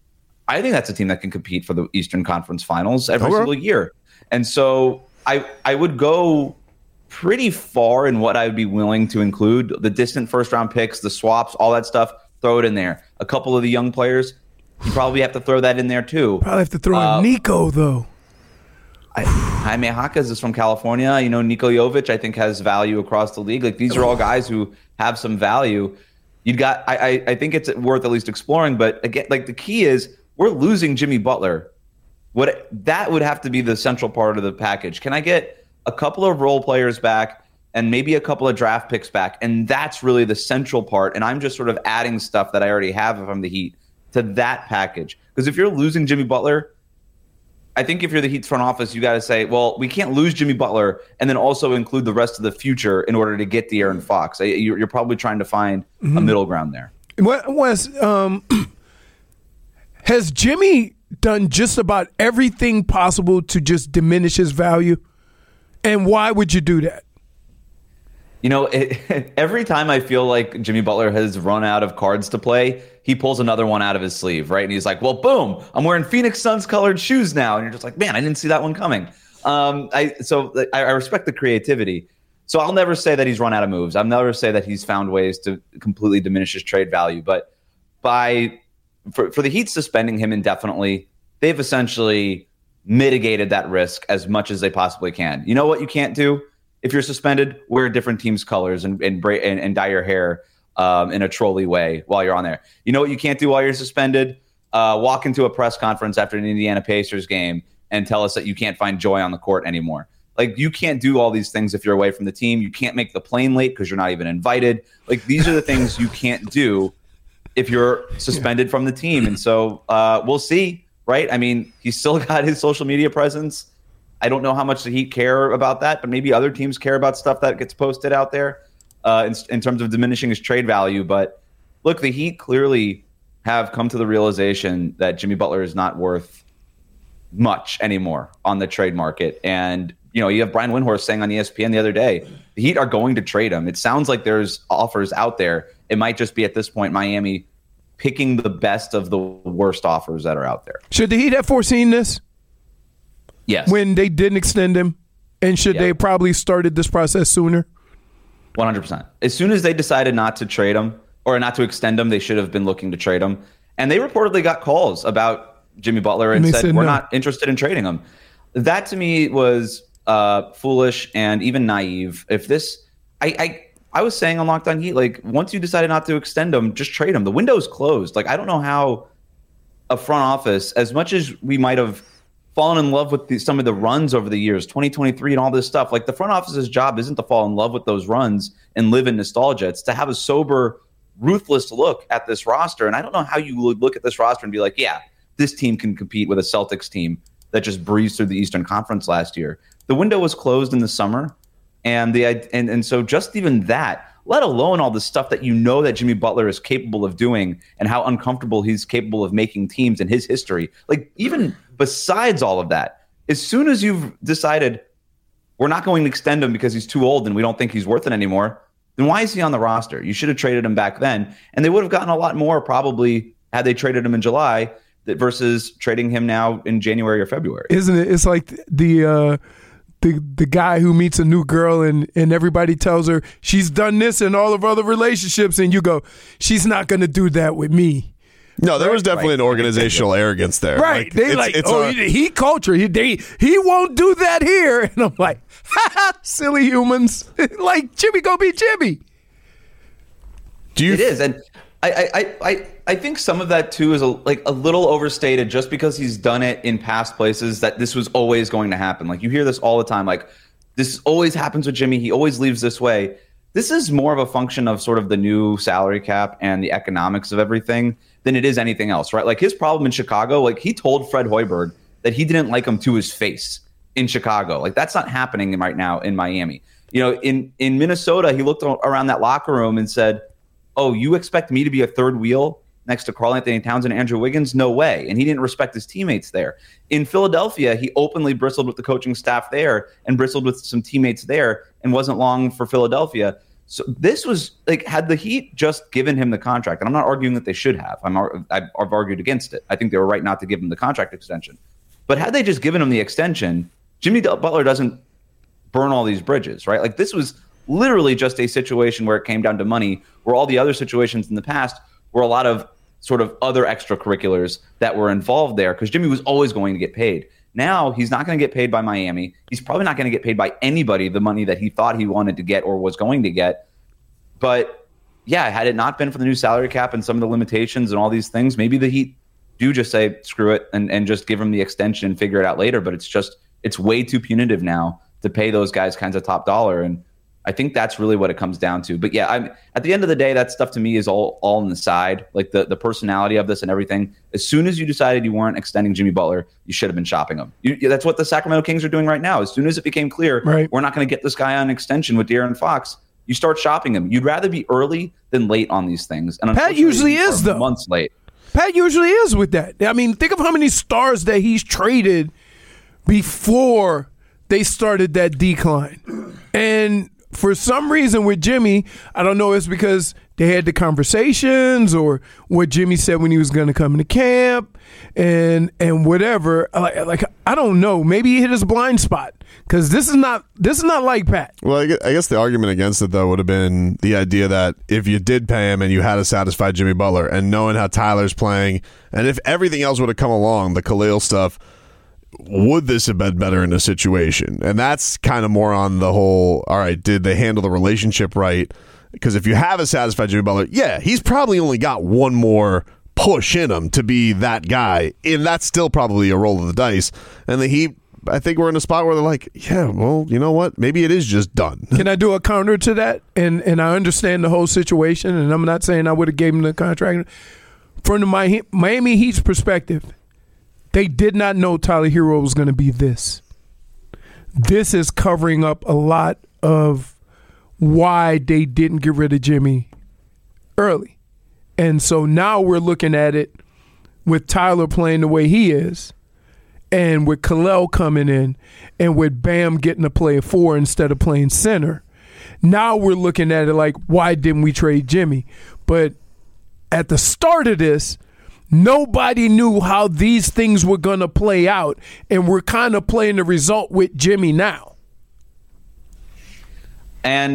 [SPEAKER 16] I think that's a team that can compete for the Eastern Conference Finals every okay. single year. And so I I would go pretty far in what I would be willing to include. The distant first-round picks, the swaps, all that stuff, throw it in there. A couple of the young players, you probably have to throw that in there too.
[SPEAKER 9] Probably have to throw
[SPEAKER 16] uh,
[SPEAKER 9] in Nico, though.
[SPEAKER 16] I, Jaime Jaquez is from California. You know, Niko Jovic, I think, has value across the league. Like, these are all guys who have some value. You got. I, I, I think it's worth at least exploring. But again, like, the key is we're losing Jimmy Butler. What that would have to be the central part of the package. Can I get a couple of role players back and maybe a couple of draft picks back? And that's really the central part. And I'm just sort of adding stuff that I already have from the Heat to that package. Because if you're losing Jimmy Butler, I think if you're the Heat's front office, you got to say, well, we can't lose Jimmy Butler and then also include the rest of the future in order to get De'Aaron Fox. You're probably trying to find mm-hmm. a middle ground there.
[SPEAKER 9] Wes, um, has Jimmy done just about everything possible to just diminish his value? And why would you do that?
[SPEAKER 16] You know, it, every time I feel like Jimmy Butler has run out of cards to play, he pulls another one out of his sleeve, right? And he's like, well, boom, I'm wearing Phoenix Suns colored shoes now. And you're just like, man, I didn't see that one coming. Um, I So I, I respect the creativity. So I'll never say that he's run out of moves. I'll never say that he's found ways to completely diminish his trade value. But by for, for the Heat suspending him indefinitely, they've essentially mitigated that risk as much as they possibly can. You know what you can't do? If you're suspended, wear a different team's colors and and, bra- and, and dye your hair um, in a trolley way while you're on there. You know what you can't do while you're suspended? Uh, walk into a press conference after an Indiana Pacers game and tell us that you can't find joy on the court anymore. Like, you can't do all these things if you're away from the team. You can't make the plane late because you're not even invited. Like, these are the things you can't do if you're suspended from the team. And so uh, we'll see, right? I mean, he's still got his social media presence. I don't know how much the Heat care about that, but maybe other teams care about stuff that gets posted out there uh, in, in terms of diminishing his trade value. But look, the Heat clearly have come to the realization that Jimmy Butler is not worth much anymore on the trade market. And, you know, you have Brian Windhorst saying on E S P N the other day, the Heat are going to trade him. It sounds like there's offers out there. It might just be at this point Miami picking the best of the worst offers that are out there.
[SPEAKER 9] Should the Heat have foreseen this?
[SPEAKER 16] Yes.
[SPEAKER 9] When they didn't extend him? And should yep. they probably started this process sooner?
[SPEAKER 16] one hundred percent. As soon as they decided not to trade him or not to extend him, they should have been looking to trade him. And they reportedly got calls about Jimmy Butler and,
[SPEAKER 9] And they
[SPEAKER 16] said,
[SPEAKER 9] said
[SPEAKER 16] we're
[SPEAKER 9] no.
[SPEAKER 16] not interested in trading him. That to me was uh, foolish and even naive. If this, I, I, I was saying on Locked On Heat, like once you decided not to extend him, just trade him. The window's closed. Like I don't know how a front office, as much as we might have fallen in love with the, some of the runs over the years, twenty twenty-three and all this stuff, like the front office's job isn't to fall in love with those runs and live in nostalgia. It's to have a sober, ruthless look at this roster. And I don't know how you would look at this roster and be like, yeah, this team can compete with a Celtics team that just breezed through the Eastern Conference last year. The window was closed in the summer. And the and, and so just even that, let alone all the stuff that you know that Jimmy Butler is capable of doing and how uncomfortable he's capable of making teams in his history. Like even besides all of that, as soon as you've decided we're not going to extend him because he's too old and we don't think he's worth it anymore, then why is he on the roster? You should have traded him back then. And they would have gotten a lot more probably had they traded him in July that versus trading him now in January or February.
[SPEAKER 9] Isn't it? It's like the uh, the the guy who meets a new girl and, and everybody tells her she's done this in all of her other relationships, and you go, she's not going to do that with me.
[SPEAKER 8] No, there was definitely
[SPEAKER 9] Right.
[SPEAKER 8] an organizational arrogance there.
[SPEAKER 9] Right.
[SPEAKER 8] Like,
[SPEAKER 9] they
[SPEAKER 8] it's-
[SPEAKER 9] like,
[SPEAKER 8] it's
[SPEAKER 9] oh,
[SPEAKER 8] a-
[SPEAKER 9] he, he culture. He they, he won't do that here. And I'm like, ha ha, silly humans. Like, Jimmy, go be Jimmy.
[SPEAKER 8] Do you
[SPEAKER 16] it is, and I, I, I, I think some of that too is a, like a little overstated, just because he's done it in past places. That this was always going to happen. Like you hear this all the time. Like this always happens with Jimmy. He always leaves this way. This is more of a function of sort of the new salary cap and the economics of everything than it is anything else, right? Like his problem in Chicago, like he told Fred Hoiberg that he didn't like him to his face in Chicago. Like that's not happening right now in Miami. You know, in in Minnesota, he looked around that locker room and said, oh, you expect me to be a third wheel next to Karl Anthony Towns and Andrew Wiggins? No way. And he didn't respect his teammates there. In Philadelphia, he openly bristled with the coaching staff there and bristled with some teammates there and wasn't long for Philadelphia. So this was like, had the Heat just given him the contract, and I'm not arguing that they should have. I'm, I've argued against it. I think they were right not to give him the contract extension. But had they just given him the extension, Jimmy Butler doesn't burn all these bridges, right? Like this was literally just a situation where it came down to money, where all the other situations in the past were a lot of sort of other extracurriculars that were involved there, because Jimmy was always going to get paid. Now he's not going to get paid by Miami. He's probably not going to get paid by anybody the money that he thought he wanted to get or was going to get. But yeah, had it not been for the new salary cap and some of the limitations and all these things, maybe the Heat do just say, screw it, and, and just give him the extension and figure it out later. But it's just, it's way too punitive now to pay those guys kinds of top dollar. And I think that's really what it comes down to. But yeah, I'm, at the end of the day, that stuff to me is all all on the side, like the, the personality of this and everything. As soon as you decided you weren't extending Jimmy Butler, you should have been shopping him. You, that's what the Sacramento Kings are doing right now. As soon as it became clear,
[SPEAKER 9] right,
[SPEAKER 16] we're not going to get this guy on extension with De'Aaron Fox, you start shopping him. You'd rather be early than late on these things. And
[SPEAKER 9] Pat usually is, though.
[SPEAKER 16] Months late.
[SPEAKER 9] Pat usually is with that. I mean, think of how many stars that he's traded before they started that decline. And for some reason with Jimmy, I don't know if it's because they had the conversations or what Jimmy said when he was going to come into camp and and whatever. Like, like I don't know. Maybe he hit his blind spot, because this is not this is not like Pat.
[SPEAKER 8] Well, I gue- I guess the argument against it, though, would have been the idea that if you did pay him and you had to satisfy Jimmy Butler, and knowing how Tyler's playing, and if everything else would have come along, the Khalil stuff, would this have been better in a situation? And that's kind of more on the whole, all right, did they handle the relationship right? Because if you have a satisfied Jimmy Butler, yeah, he's probably only got one more push in him to be that guy, and that's still probably a roll of the dice. And the Heat, I think we're in a spot where they're like, yeah, well, you know what? Maybe it is just done.
[SPEAKER 9] Can I do a counter to that? And and I understand the whole situation, and I'm not saying I would have gave him the contract. From the Mi- Miami Heat's perspective, they did not know Tyler Hero was going to be this. This is covering up a lot of why they didn't get rid of Jimmy early. And so now we're looking at it with Tyler playing the way he is, and with Khalil coming in, and with Bam getting to play four instead of playing center. Now we're looking at it like, why didn't we trade Jimmy? But at the start of this, nobody knew how these things were going to play out, and we're kind of playing the result with Jimmy now.
[SPEAKER 16] And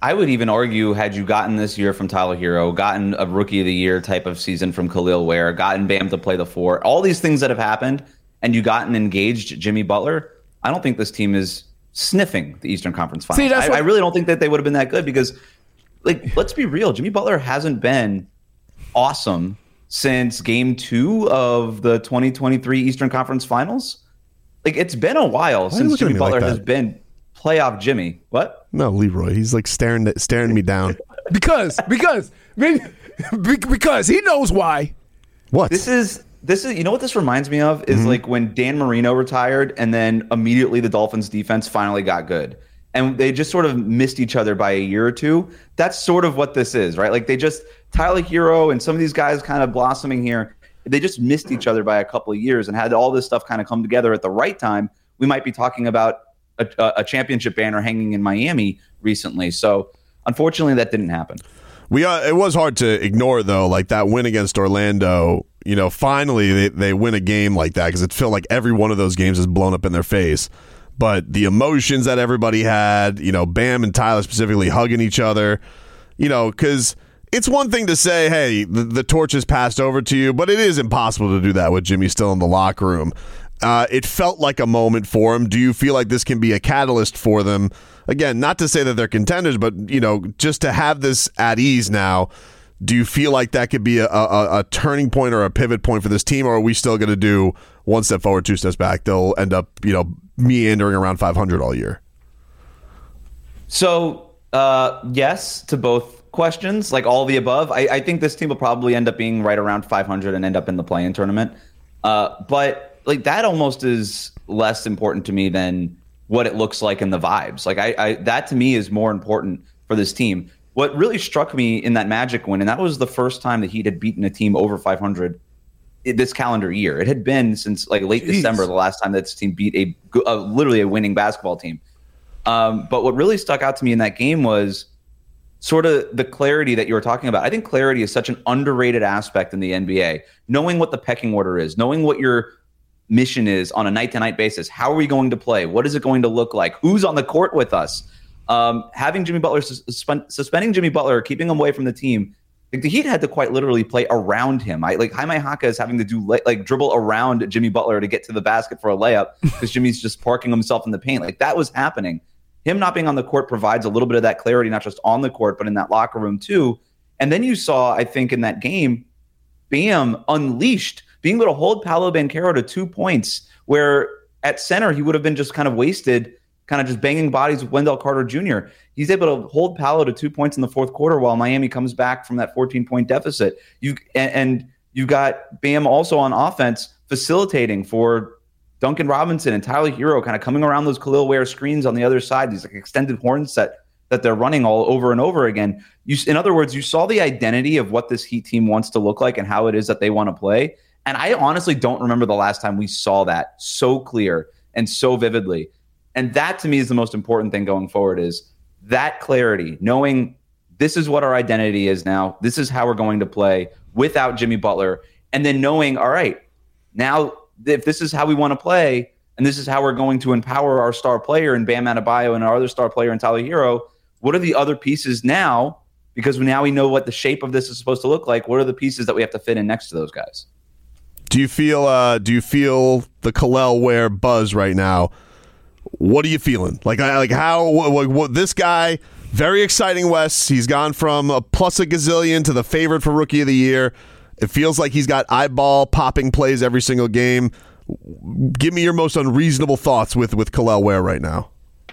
[SPEAKER 16] I would even argue, had you gotten this year from Tyler Hero, gotten a rookie of the year type of season from Khalil Ware, gotten Bam to play the four, all these things that have happened, and you got an engaged Jimmy Butler, I don't think this team is sniffing the Eastern Conference Finals. See, that's I, what- I really don't think that they would have been that good because, like, let's be real, Jimmy Butler hasn't been awesome since game two of the twenty twenty-three Eastern Conference Finals. Like, it's been a while
[SPEAKER 17] Why
[SPEAKER 16] since Jimmy Butler
[SPEAKER 17] like
[SPEAKER 16] has been playoff Jimmy. What?
[SPEAKER 17] No, Leroy. He's like staring staring me down.
[SPEAKER 9] because because because he knows why.
[SPEAKER 17] What?
[SPEAKER 16] This is this is you know what this reminds me of is mm-hmm. like when Dan Marino retired and then immediately the Dolphins defense finally got good. And they just sort of missed each other by a year or two. That's sort of what this is, right? Like they just Tyler Hero and some of these guys kind of blossoming here. They just missed each other by a couple of years and had all this stuff kind of come together at the right time. We might be talking about a, a championship banner hanging in Miami recently. So unfortunately, that didn't happen.
[SPEAKER 17] We uh, it was hard to ignore though, like that win against Orlando. You know, finally they, they win a game like that because it felt like every one of those games is blown up in their face. But the emotions that everybody had, you know, Bam and Tyler specifically hugging each other, you know, because it's one thing to say, hey, the, the torch has passed over to you, but it is impossible to do that with Jimmy still in the locker room. Uh, it felt like a moment for him. Do you feel like this can be a catalyst for them? Again, not to say that they're contenders, but, you know, just to have this at ease now, do you feel like that could be a, a, a turning point or a pivot point for this team, or are we still going to do one step forward, two steps back? They'll end up, you know, meandering around five hundred all year.
[SPEAKER 16] So, uh, yes to both questions, like all the above. I, I think this team will probably end up being right around five hundred and end up in the play-in tournament. Uh, but like that almost is less important to me than what it looks like in the vibes. Like I, I that to me is more important for this team. What really struck me in that Magic win, and that was the first time the Heat had beaten a team over five hundred this calendar year. It had been since like late Jeez. December the last time that this team beat a, a literally a winning basketball team. Um, but what really stuck out to me in that game was sort of the clarity that you were talking about. I think clarity is such an underrated aspect in the N B A. Knowing what the pecking order is, knowing what your mission is on a night-to-night basis. How are we going to play? What is it going to look like? Who's on the court with us? Um, having Jimmy Butler, suspend, suspending Jimmy Butler, keeping him away from the team, like the Heat had to quite literally play around him. I like Jaime Haka is having to do like, like dribble around Jimmy Butler to get to the basket for a layup because Jimmy's just parking himself in the paint. Like that was happening. Him not being on the court provides a little bit of that clarity, not just on the court, but in that locker room too. And then you saw, I think, in that game, Bam unleashed, being able to hold Paolo Banchero to two points, where at center he would have been just kind of wasted, kind of just banging bodies with Wendell Carter Junior He's able to hold Paolo to two points in the fourth quarter while Miami comes back from that fourteen-point deficit. You and, and you got Bam also on offense facilitating for Duncan Robinson and Tyler Hero, kind of coming around those Khalil Ware screens on the other side, these like extended horn set that they're running all over and over again. You, in other words, you saw the identity of what this Heat team wants to look like and how it is that they want to play. And I honestly don't remember the last time we saw that so clear and so vividly. And that to me is the most important thing going forward, is that clarity, knowing this is what our identity is now. This is how we're going to play without Jimmy Butler. And then knowing, all right, now if this is how we want to play and this is how we're going to empower our star player in Bam Adebayo and our other star player in Tyler Hero, what are the other pieces now? Because now we know what the shape of this is supposed to look like. What are the pieces that we have to fit in next to those guys?
[SPEAKER 17] Do you feel uh, do you feel the Khalil Ware buzz right now? What are you feeling? Like, like how what, what this guy, very exciting, Wes. He's gone from a plus a gazillion to the favorite for Rookie of the Year. It feels like he's got eyeball popping plays every single game. Give me your most unreasonable thoughts with with Khalil Ware right now.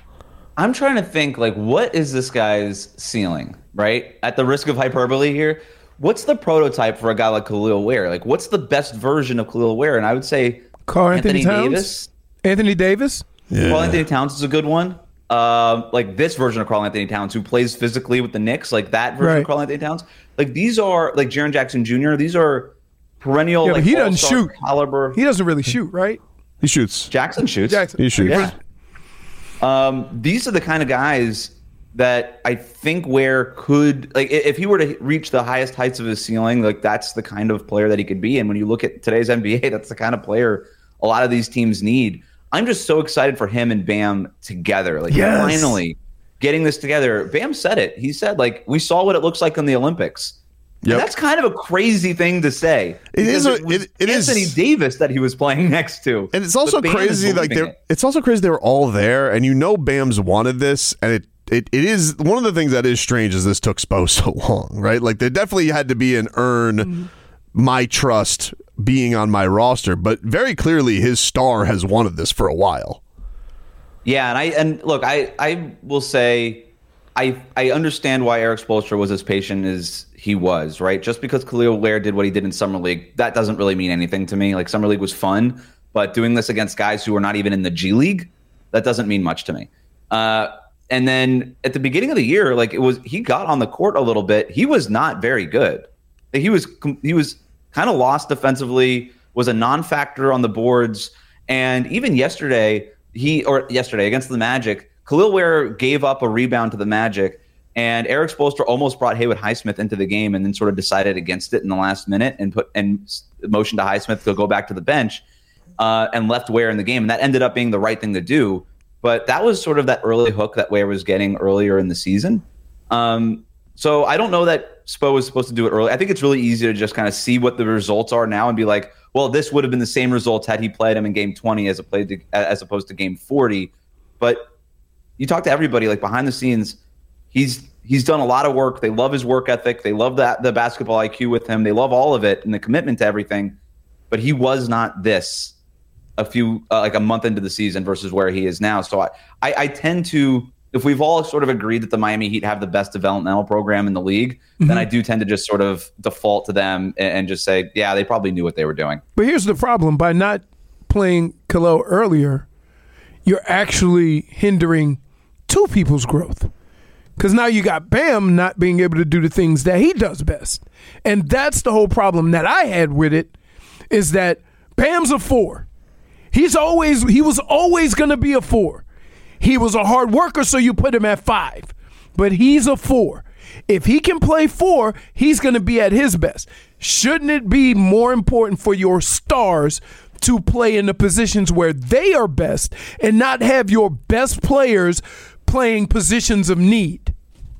[SPEAKER 16] I'm trying to think, like, what is this guy's ceiling, right? At the risk of hyperbole here, what's the prototype for a guy like Khalil Ware? Like, what's the best version of Khalil Ware? And I would say
[SPEAKER 9] Carl Anthony,
[SPEAKER 16] Anthony
[SPEAKER 9] Towns?
[SPEAKER 16] Davis.
[SPEAKER 9] Anthony Davis?
[SPEAKER 16] Yeah. Carl Anthony Towns is a good one. Uh, like this version of Carl Anthony Towns, who plays physically with the Knicks, like that version
[SPEAKER 9] right.
[SPEAKER 16] of Carl Anthony Towns. Like these are like Jaren Jackson Junior These are perennial.
[SPEAKER 9] Yeah,
[SPEAKER 16] like,
[SPEAKER 9] but he doesn't shoot.
[SPEAKER 16] Caliber.
[SPEAKER 9] He doesn't really shoot, right?
[SPEAKER 17] He shoots.
[SPEAKER 16] Jackson shoots.
[SPEAKER 9] Jackson.
[SPEAKER 17] He shoots.
[SPEAKER 16] Yeah. Um, these are the kind of guys that I think Ware could, like, if he were to reach the highest heights of his ceiling, like that's the kind of player that he could be. And when you look at today's N B A, that's the kind of player a lot of these teams need. I'm just so excited for him and Bam together. Like,
[SPEAKER 9] yes.
[SPEAKER 16] finally, getting this together. Bam said it. He said, like, we saw what it looks like in the Olympics. Yep. And that's kind of a crazy thing to say.
[SPEAKER 17] It is. A,
[SPEAKER 16] it, was
[SPEAKER 17] it, it
[SPEAKER 16] Anthony
[SPEAKER 17] is.
[SPEAKER 16] Davis that he was playing next to,
[SPEAKER 17] and it's also crazy. Like they, it's also crazy they were all there, and you know, Bam's wanted this, and it, it, it is one of the things that is strange is this took Spo so long, right? Like there definitely had to be an earn mm-hmm. my trust being on my roster, but very clearly his star has wanted this for a while.
[SPEAKER 16] Yeah, and I and look, I I will say. I, I understand why Eric Spoelstra was as patient as he was, right? Just because Khalil Ware did what he did in Summer League, that doesn't really mean anything to me. Like, Summer League was fun, but doing this against guys who are not even in the G League, that doesn't mean much to me. Uh, and then at the beginning of the year, like, it was he got on the court a little bit. He was not very good. He was he was kind of lost defensively, was a non-factor on the boards. And even yesterday, he or yesterday against the Magic, Khalil Ware gave up a rebound to the Magic, and Eric Spoelstra almost brought Haywood Highsmith into the game and then sort of decided against it in the last minute and put and motioned to Highsmith to go back to the bench uh, and left Ware in the game. And that ended up being the right thing to do. But that was sort of that early hook that Ware was getting earlier in the season. Um, so I don't know that Spo was supposed to do it early. I think it's really easy to just kind of see what the results are now and be like, well, this would have been the same results had he played him in game twenty as, a played to, as opposed to game forty. But you talk to everybody, like behind the scenes, he's he's done a lot of work. They love his work ethic. They love that the basketball I Q with him. They love all of it and the commitment to everything. But he was not this a few uh, like a month into the season versus where he is now. So I, I I tend to, if we've all sort of agreed that the Miami Heat have the best developmental program in the league, mm-hmm. then I do tend to just sort of default to them and, and just say, yeah, they probably knew what they were doing.
[SPEAKER 9] But here's the problem: by not playing Khalil earlier, you're actually hindering two people's growth, because now you got Bam not being able to do the things that he does best. And that's the whole problem that I had with it, is that Bam's a four. He's always he was always going to be a four. He was a hard worker, so you put him at five. But he's a four. If he can play four, he's going to be at his best. Shouldn't it be more important for your stars to play in the positions where they are best and not have your best players playing positions of need?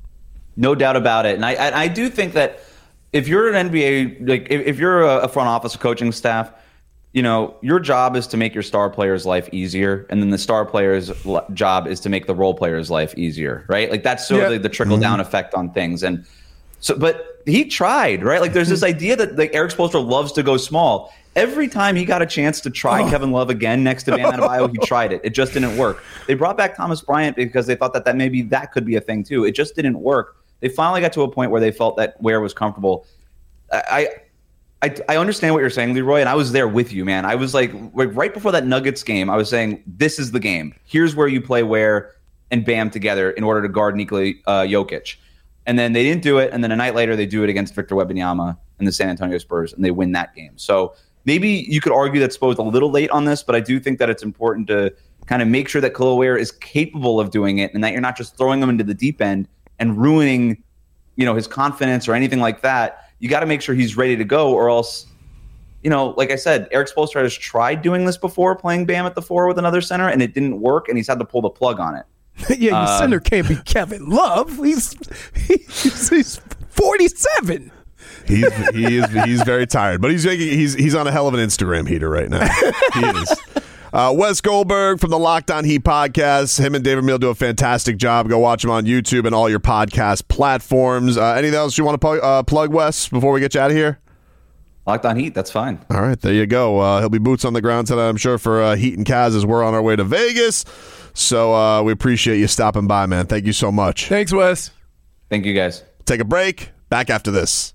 [SPEAKER 16] No doubt about it. And I, I, I do think that if you're an N B A, like if, if you're a front office coaching staff, you know, your job is to make your star player's life easier. And then the star player's job is to make the role player's life easier, right? Like that's sort of
[SPEAKER 9] yeah.
[SPEAKER 16] the, the trickle down mm-hmm. effect on things. And so, but he tried, right? Like there's this idea that like Eric Spoelstra loves to go small. Every time he got a chance to try oh. Kevin Love again next to Bam Adebayo, he tried it. It just didn't work. They brought back Thomas Bryant because they thought that, that maybe that could be a thing too. It just didn't work. They finally got to a point where they felt that Ware was comfortable. I, I, I understand what you're saying, Leroy, and I was there with you, man. I was like, like right before that Nuggets game, I was saying, this is the game. Here's where you play Ware and Bam together in order to guard Nikola uh, Jokic. And then they didn't do it, and then a night later they do it against Victor Wembanyama and the San Antonio Spurs, and they win that game. So maybe you could argue that Spo's a little late on this, but I do think that it's important to kind of make sure that Khalil Ware is capable of doing it and that you're not just throwing him into the deep end and ruining, you know, his confidence or anything like that. You got to make sure he's ready to go, or else, you know, like I said, Eric Spoelstra has tried doing this before, playing Bam at the four with another center, and it didn't work, and he's had to pull the plug on it.
[SPEAKER 9] yeah, your
[SPEAKER 16] uh,
[SPEAKER 9] center can't be Kevin Love. He's he's, he's forty-seven.
[SPEAKER 17] He's he is he's very tired, but he's he's he's on a hell of an Instagram heater right now. He is. Uh, Wes Goldberg from the Locked On Heat podcast. Him and David Meal do a fantastic job. Go watch him on YouTube and all your podcast platforms. Uh, anything else you want to plug, uh, plug, Wes, before we get you out of here?
[SPEAKER 16] Locked On Heat, that's fine.
[SPEAKER 17] All right, there you go. Uh, he'll be boots on the ground tonight, I'm sure, for uh, Heat and Kaz as we're on our way to Vegas. So uh, we appreciate you stopping by, man. Thank you so much.
[SPEAKER 9] Thanks, Wes.
[SPEAKER 16] Thank you, guys.
[SPEAKER 17] Take a break. Back after this.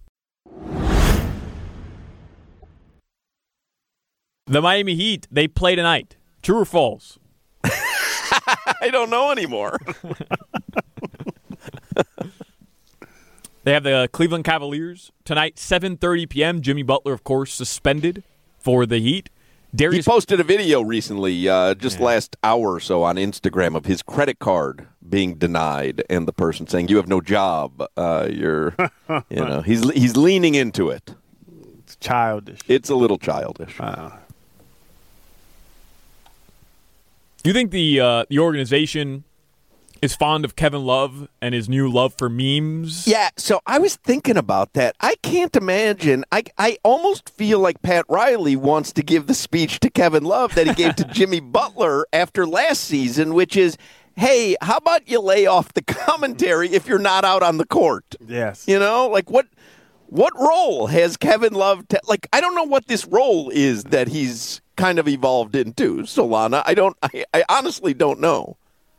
[SPEAKER 15] The Miami Heat, they play tonight. True or false?
[SPEAKER 13] I don't know anymore.
[SPEAKER 15] They have the Cleveland Cavaliers tonight, seven thirty p.m. Jimmy Butler, of course, suspended for the Heat. Darius
[SPEAKER 13] he posted a video recently, uh, just yeah. last hour or so on Instagram of his credit card being denied and the person saying, you have no job. Uh, you're, you know, he's he's leaning into it.
[SPEAKER 14] It's childish.
[SPEAKER 13] It's a little childish.
[SPEAKER 14] Uh,
[SPEAKER 15] Do you think the uh, the organization is fond of Kevin Love and his new love for memes.
[SPEAKER 18] Yeah, so I was thinking about that. I can't imagine. I, I almost feel like Pat Riley wants to give the speech to Kevin Love that he gave to Jimmy Butler after last season, which is, hey, how about you lay off the commentary if you're not out on the court?
[SPEAKER 14] Yes.
[SPEAKER 18] You know, like what what role has Kevin Love t- like I don't know what this role is that he's kind of evolved into, Solana. I don't I, I honestly don't know.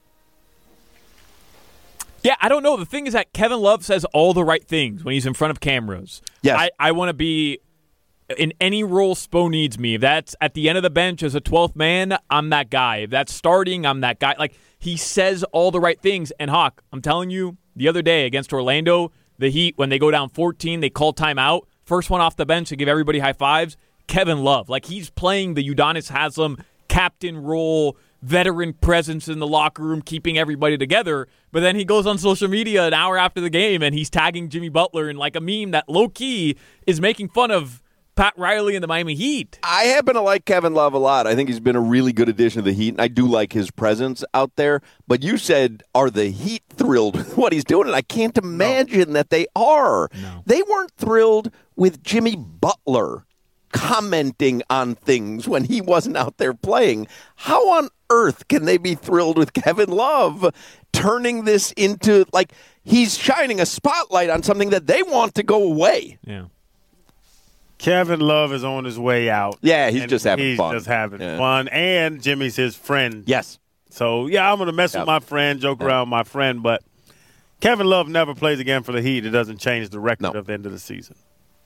[SPEAKER 15] Yeah, I don't know. The thing is that Kevin Love says all the right things when he's in front of cameras.
[SPEAKER 18] Yes.
[SPEAKER 15] I, I want to be in any role Spo needs me. If that's at the end of the bench as a twelfth man, I'm that guy. If that's starting, I'm that guy. Like, he says all the right things. And, Hawk, I'm telling you, the other day against Orlando, the Heat, when they go down fourteen, they call timeout. First one off the bench to give everybody high fives, Kevin Love. Like, he's playing the Udonis Haslem captain role, veteran presence in the locker room, keeping everybody together. But then he goes on social media an hour after the game and he's tagging Jimmy Butler in like a meme that low-key is making fun of Pat Riley and the Miami Heat.
[SPEAKER 18] I happen to like Kevin Love a lot. I think he's been a really good addition to the Heat, and I do like his presence out there. But you said, are the Heat thrilled with what he's doing? And I can't imagine no. that they are.
[SPEAKER 15] No.
[SPEAKER 18] They weren't thrilled with Jimmy Butler commenting on things when he wasn't out there playing. How on earth can they be thrilled with Kevin Love turning this into, like, he's shining a spotlight on something that they want to go away?
[SPEAKER 15] Yeah.
[SPEAKER 14] Kevin Love is on his way out.
[SPEAKER 18] Yeah, he's just having
[SPEAKER 14] he's
[SPEAKER 18] fun.
[SPEAKER 14] He's just having
[SPEAKER 18] yeah.
[SPEAKER 14] fun. And Jimmy's his friend.
[SPEAKER 18] Yes.
[SPEAKER 14] So, yeah, I'm going to mess yep. with my friend, joke yep. around with my friend. But Kevin Love never plays again for the Heat. It doesn't change the record no. at the end of the season.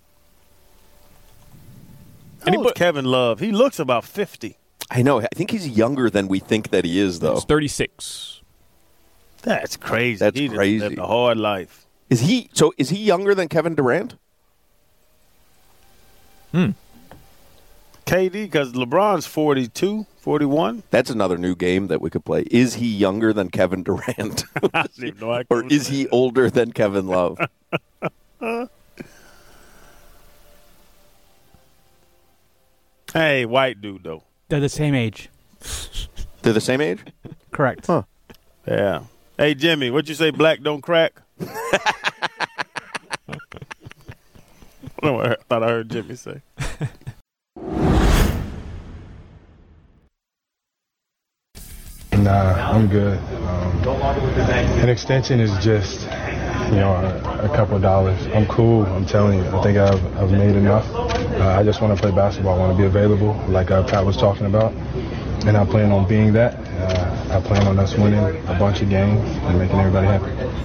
[SPEAKER 14] How old is Kevin Love? He looks about fifty.
[SPEAKER 18] I know. I think he's younger than we think that he is, though.
[SPEAKER 15] He's thirty-six.
[SPEAKER 14] That's crazy.
[SPEAKER 18] That's
[SPEAKER 14] he
[SPEAKER 18] crazy.
[SPEAKER 14] Just lived a hard life.
[SPEAKER 18] Is he? So is he younger than Kevin Durant?
[SPEAKER 15] Hmm.
[SPEAKER 14] K D, because LeBron's forty-two, forty-one.
[SPEAKER 18] That's another new game that we could play. Is he younger than Kevin Durant?
[SPEAKER 14] I don't even know.
[SPEAKER 18] Or is he that. older than Kevin Love?
[SPEAKER 14] Hey, white dude, though.
[SPEAKER 19] They're the same age.
[SPEAKER 18] They're the same age?
[SPEAKER 19] Correct.
[SPEAKER 18] Huh.
[SPEAKER 14] Yeah. Hey, Jimmy, what'd you say, black don't crack? I thought I heard Jimmy say.
[SPEAKER 20] Nah, I'm good. Um, an extension is just, you know, a, a couple of dollars. I'm cool. I'm telling you. I think I've, I've made enough. Uh, I just want to play basketball. I want to be available, like uh, Pat was talking about. And I plan on being that. Uh, I plan on us winning a bunch of games and making everybody happy.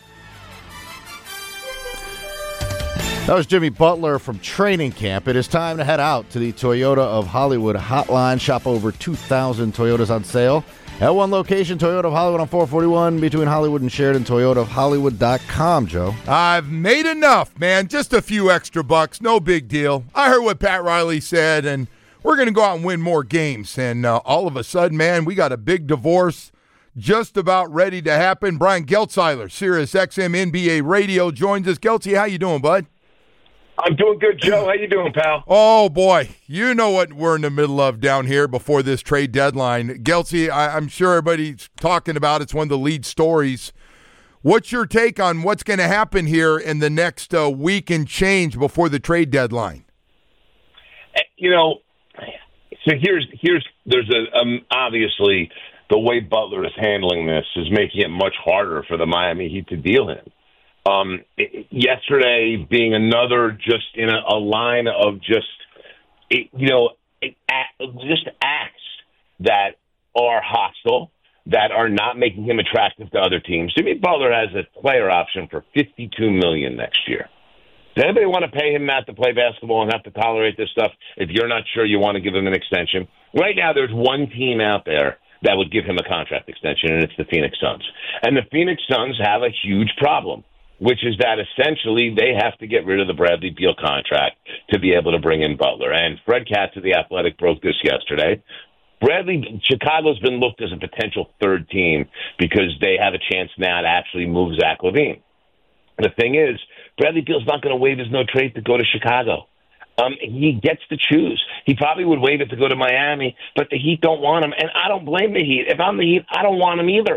[SPEAKER 2] That was Jimmy Butler from training camp. It is time to head out to the Toyota of Hollywood hotline. Shop over two thousand Toyotas on sale at one location, Toyota of Hollywood on four forty-one between Hollywood and Sheridan, toyota of hollywood dot com, Joe.
[SPEAKER 21] I've made enough, man. Just a few extra bucks. No big deal. I heard what Pat Riley said, and we're going to go out and win more games. And uh, all of a sudden, man, we got a big divorce just about ready to happen. Brian Geltzeiler, Sirius X M N B A Radio, joins us. Geltzy, how you doing, bud?
[SPEAKER 22] I'm doing good, Joe. How you doing, pal?
[SPEAKER 21] Oh, boy. You know what we're in the middle of down here before this trade deadline. Geltzy, I- I'm sure everybody's talking about it. It's one of the lead stories. What's your take on what's going to happen here in the next uh, week and change before the trade deadline?
[SPEAKER 22] You know, so here's here's there's a um, obviously the way Butler is handling this is making it much harder for the Miami Heat to deal him. Um, it, yesterday being another just in a, a line of just, it, you know, it, just acts that are hostile, that are not making him attractive to other teams. Jimmy Butler has a player option for fifty-two million dollars next year. Does anybody want to pay him that to play basketball and have to tolerate this stuff if you're not sure you want to give him an extension? Right now, there's one team out there that would give him a contract extension, and it's the Phoenix Suns. And the Phoenix Suns have a huge problem, which is that essentially they have to get rid of the Bradley Beal contract to be able to bring in Butler. And Fred Katz of The Athletic broke this yesterday. Bradley, Chicago's been looked as a potential third team because they have a chance now to actually move Zach LaVine. The thing is, Bradley Beal's not going to waive his no trade to go to Chicago. Um, he gets to choose. He probably would waive it to go to Miami, but the Heat don't want him, and I don't blame the Heat. If I'm the Heat, I don't want him either.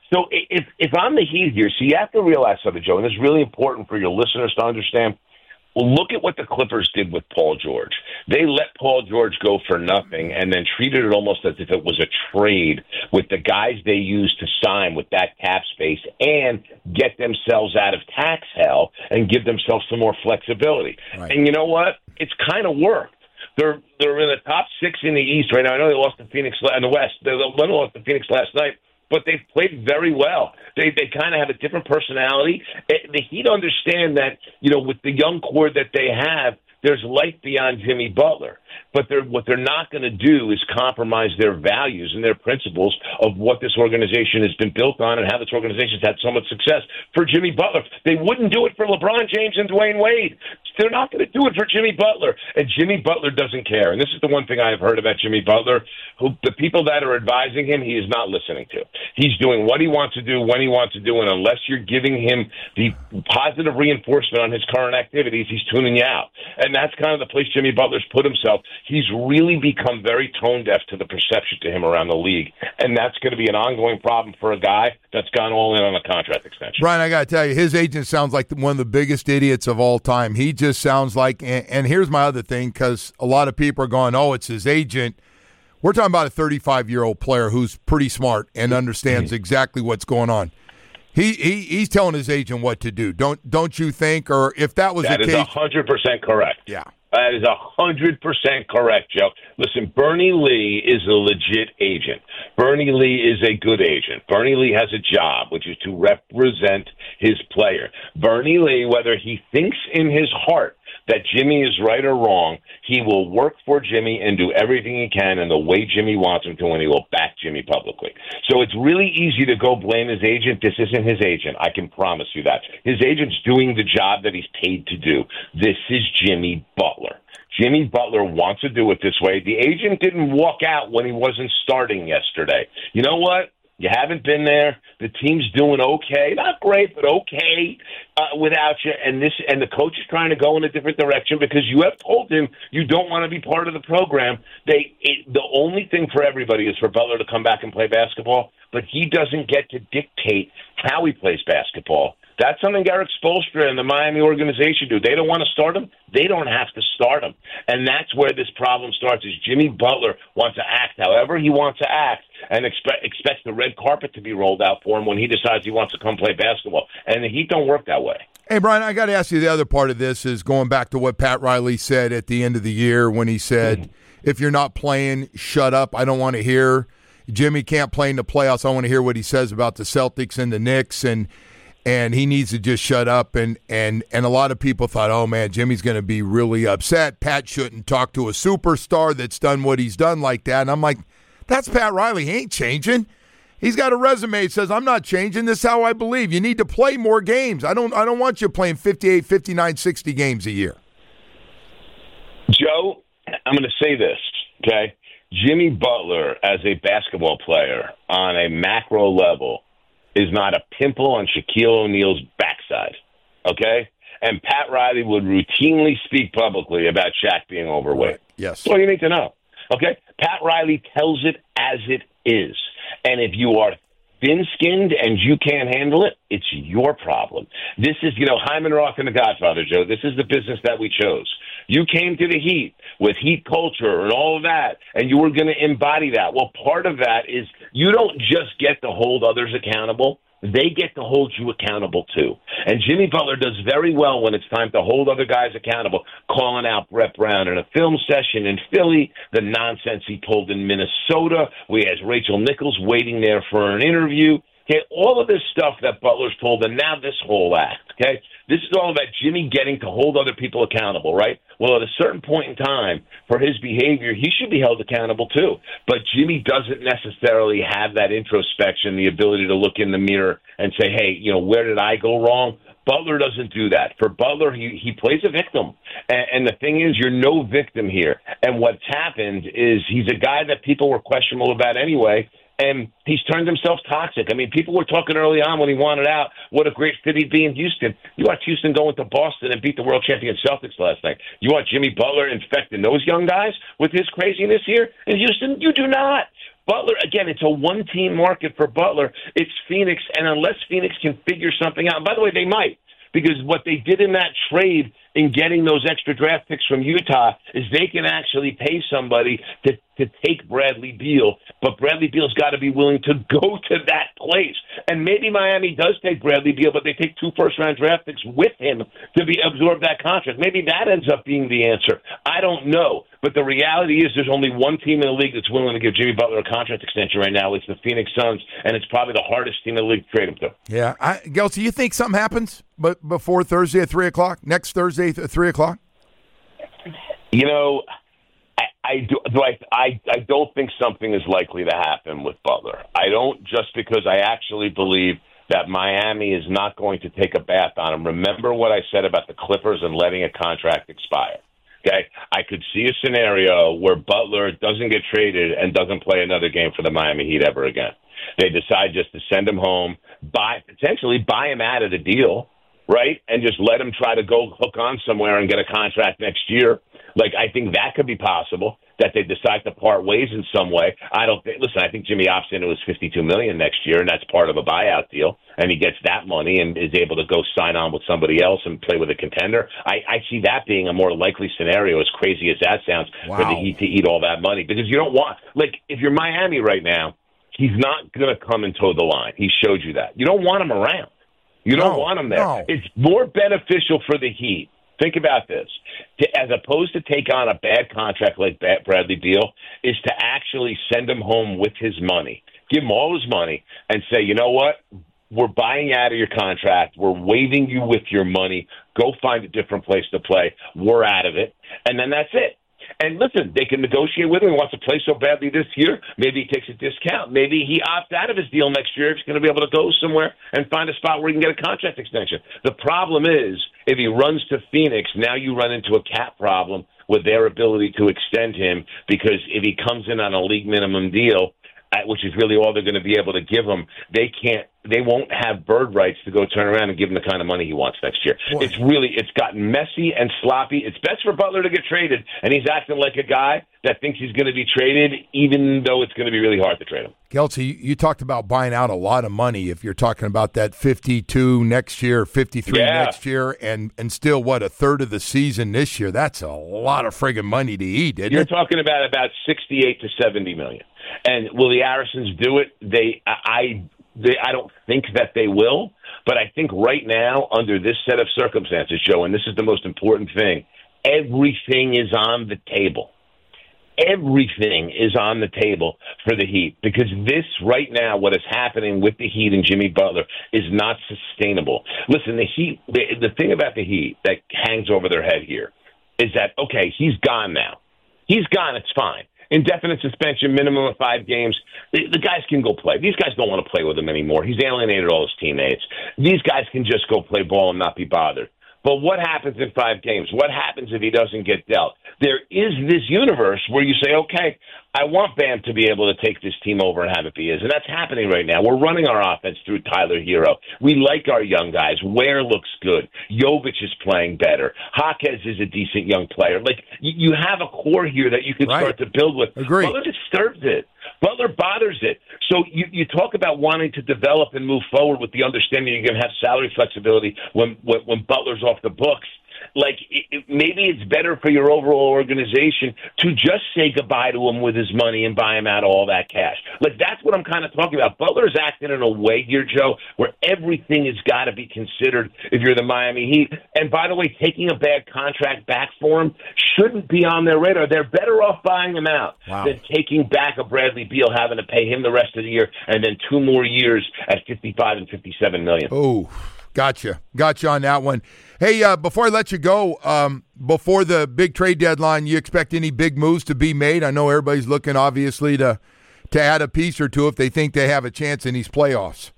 [SPEAKER 22] So if if I'm the Heat here, so you have to realize something, Joe, and it's really important for your listeners to understand. Well, look at what the Clippers did with Paul George. They let Paul George go for nothing and then treated it almost as if it was a trade with the guys they used to sign with that cap space and get themselves out of tax hell and give themselves some more flexibility. Right. And you know what? It's kind of worked. They're they're in the top six in the East right now. I know they lost to Phoenix in the West. They lost to Phoenix last night. But they've played very well. They they kind of have a different personality. The Heat understand that, you know, with the young core that they have, there's life beyond Jimmy Butler. But they're, what they're not going to do is compromise their values and their principles of what this organization has been built on and how this organization has had so much success for Jimmy Butler. They wouldn't do it for LeBron James and Dwayne Wade. They're not going to do it for Jimmy Butler. And Jimmy Butler doesn't care. And this is the one thing I've heard about Jimmy Butler. Who, the people that are advising him, he is not listening to. He's doing what he wants to do when he wants to do. And unless you're giving him the positive reinforcement on his current activities, he's tuning you out. And that's kind of the place Jimmy Butler's put himself. He's really become very tone deaf to the perception to him around the league. And that's going to be an ongoing problem for a guy that's gone all in on a contract extension.
[SPEAKER 21] Brian, I got to tell you, his agent sounds like one of the biggest idiots of all time. He just sounds like, and, and here's my other thing, because a lot of people are going, oh, it's his agent. We're talking about a thirty-five-year-old player who's pretty smart and understands exactly what's going on. He, he he's telling his agent what to do. Don't don't you think? Or if that was
[SPEAKER 22] that
[SPEAKER 21] the
[SPEAKER 22] is
[SPEAKER 21] case,
[SPEAKER 22] one hundred percent correct.
[SPEAKER 21] Yeah.
[SPEAKER 22] That is one hundred percent correct, Joe. Listen, Bernie Lee is a legit agent. Bernie Lee is a good agent. Bernie Lee has a job, which is to represent his player. Bernie Lee, whether he thinks in his heart that Jimmy is right or wrong, he will work for Jimmy and do everything he can in the way Jimmy wants him to, and he will back Jimmy publicly. So it's really easy to go blame his agent. This isn't his agent. I can promise you that. His agent's doing the job that he's paid to do. This is Jimmy Butler. Jimmy Butler wants to do it this way. The agent didn't walk out when he wasn't starting yesterday. You know what? You haven't been there. The team's doing okay, not great, but okay uh, without you. And this, and the coach is trying to go in a different direction because you have told him you don't want to be part of the program. They, it, the only thing for everybody is for Butler to come back and play basketball, but he doesn't get to dictate how he plays basketball. That's something Eric Spoelstra and the Miami organization do. They don't want to start him. They don't have to start him. And that's where this problem starts, is Jimmy Butler wants to act however he wants to act and expect, expects the red carpet to be rolled out for him when he decides he wants to come play basketball. And the Heat don't work that way.
[SPEAKER 21] Hey, Brian, I got to ask you, the other part of this is going back to what Pat Riley said at the end of the year when he said, mm-hmm. if you're not playing, shut up. I don't want to hear. Jimmy can't play in the playoffs. I want to hear what he says about the Celtics and the Knicks, and and he needs to just shut up. And, and, and a lot of people thought, oh, man, Jimmy's going to be really upset. Pat shouldn't talk to a superstar that's done what he's done like that. And I'm like, that's Pat Riley. He ain't changing. He's got a resume that says, I'm not changing. This is how I believe. You need to play more games. I don't I don't want you playing fifty-eight, fifty-nine, sixty games a year.
[SPEAKER 22] Joe, I'm going to say this, okay? Jimmy Butler, as a basketball player on a macro level, is not a pimple on Shaquille O'Neal's backside, okay? And Pat Riley would routinely speak publicly about Shaq being overweight.
[SPEAKER 21] Right. Yes.
[SPEAKER 22] That's all you need to know, okay? Pat Riley tells it as it is. And if you are thin-skinned and you can't handle it, it's your problem. This is, you know, Hyman Roth and The Godfather, Joe. This is the business that we chose. You came to the Heat with Heat culture and all of that, and you were going to embody that. Well, part of that is you don't just get to hold others accountable. They get to hold you accountable, too. And Jimmy Butler does very well when it's time to hold other guys accountable, calling out Brett Brown in a film session in Philly, the nonsense he pulled in Minnesota, where he has Rachel Nichols waiting there for an interview. Okay, all of this stuff that Butler's pulled, and now this whole act, okay? This is all about Jimmy getting to hold other people accountable, right? Well, at a certain point in time, for his behavior, he should be held accountable too. But Jimmy doesn't necessarily have that introspection, the ability to look in the mirror and say, hey, you know, where did I go wrong? Butler doesn't do that. For Butler, he, he plays a victim. And, and the thing is, you're no victim here. And what's happened is he's a guy that people were questionable about anyway, and he's turned himself toxic. I mean, people were talking early on when he wanted out, what a great fit he'd be in Houston. You watch Houston go into Boston and beat the world champion Celtics last night. You want Jimmy Butler infecting those young guys with his craziness here in Houston? You do not. Butler, again, it's a one-team market for Butler. It's Phoenix, and unless Phoenix can figure something out, and by the way, they might, because what they did in that trade in getting those extra draft picks from Utah is they can actually pay somebody to, to take Bradley Beal, but Bradley Beal's got to be willing to go to that place. And maybe Miami does take Bradley Beal, but they take two first-round draft picks with him to be absorb that contract. Maybe that ends up being the answer. I don't know. But the reality is there's only one team in the league that's willing to give Jimmy Butler a contract extension right now. It's the Phoenix Suns, and it's probably the hardest team in the league to trade him to.
[SPEAKER 21] Yeah. I, Gelsey, you think something happens but before Thursday at three o'clock? Next Thursday at three o'clock?
[SPEAKER 22] You know, I, I, do, do I, I, I don't think something is likely to happen with Butler. I don't, just because I actually believe that Miami is not going to take a bath on him. Remember what I said about the Clippers and letting a contract expire. Okay, I could see a scenario where Butler doesn't get traded and doesn't play another game for the Miami Heat ever again. They decide just to send him home, buy potentially buy him out of the deal, right, and just let him try to go hook on somewhere and get a contract next year. Like, I think that could be possible, that they decide to part ways in some way. I don't think, listen, I think Jimmy opts into his fifty-two million dollars next year, and that's part of a buyout deal, and he gets that money and is able to go sign on with somebody else and play with a contender. I, I see that being a more likely scenario, as crazy as that sounds,
[SPEAKER 21] wow.
[SPEAKER 22] for the Heat to eat all that money. Because you don't want, like, if you're Miami right now, he's not going to come and toe the line. He showed you that. You don't want him around. You don't
[SPEAKER 21] no,
[SPEAKER 22] want him there.
[SPEAKER 21] No.
[SPEAKER 22] It's more beneficial for the Heat. Think about this. To, as opposed to take on a bad contract like Bradley Beal, is to actually send him home with his money. Give him all his money and say, you know what? We're buying out of your contract. We're waiving you with your money. Go find a different place to play. We're out of it. And then that's it. And listen, they can negotiate with him. He wants to play so badly this year. Maybe he takes a discount. Maybe he opts out of his deal next year if he's going to be able to go somewhere and find a spot where he can get a contract extension. The problem is, if he runs to Phoenix, now you run into a cap problem with their ability to extend him, because if he comes in on a league minimum deal, which is really all they're going to be able to give him, they can't. They won't have bird rights to go turn around and give him the kind of money he wants next year. Boy. It's really, it's gotten messy and sloppy. It's best for Butler to get traded, and he's acting like a guy that thinks he's going to be traded, even though it's going to be really hard to trade him.
[SPEAKER 21] Gelsey, you talked about buying out a lot of money. If you're talking about that fifty-two next year, fifty-three
[SPEAKER 22] yeah.
[SPEAKER 21] next year, and and still what, a third of the season this year, that's a lot of friggin' money to eat, isn't
[SPEAKER 22] You're
[SPEAKER 21] it?
[SPEAKER 22] talking about about sixty-eight to seventy million. And will the Harrisons do it? They, I, they, I don't think that they will. But I think right now, under this set of circumstances, Joe, and this is the most important thing, everything is on the table. Everything is on the table for the Heat, because this right now, what is happening with the Heat and Jimmy Butler is not sustainable. Listen, the Heat, the, the thing about the Heat that hangs over their head here is that, okay, he's gone now. He's gone. It's fine. Indefinite suspension, minimum of five games. The, the guys can go play. These guys don't want to play with him anymore. He's alienated all his teammates. These guys can just go play ball and not be bothered. But what happens in five games? What happens if he doesn't get dealt? There is this universe where you say, okay, I want Bam to be able to take this team over and have it be his. And that's happening right now. We're running our offense through Tyler Hero. We like our young guys. Ware looks good. Jovic is playing better. Jaquez is a decent young player. Like, you, you have a core here that you can
[SPEAKER 21] right.
[SPEAKER 22] start to build with.
[SPEAKER 21] Agree.
[SPEAKER 22] Butler disturbs it. Butler bothers it. So you, you talk about wanting to develop and move forward with the understanding you're going to have salary flexibility when, when, when Butler's off the books. Like, it, it, maybe it's better for your overall organization to just say goodbye to him with his money and buy him out of all that cash. Like, that's what I'm kind of talking about. Butler's acting in a way here, Joe, where everything has got to be considered if you're the Miami Heat. And by the way, taking a bad contract back for him shouldn't be on their radar. They're better off buying him out
[SPEAKER 21] wow.
[SPEAKER 22] than taking back a Bradley Beal, having to pay him the rest of the year, and then two more years at fifty-five and fifty-seven million.
[SPEAKER 21] Oh, gotcha. Gotcha on that one. Hey, uh, before I let you go, um, before the big trade deadline, you expect any big moves to be made? I know everybody's looking, obviously, to to add a piece or two if they think they have a chance in these playoffs.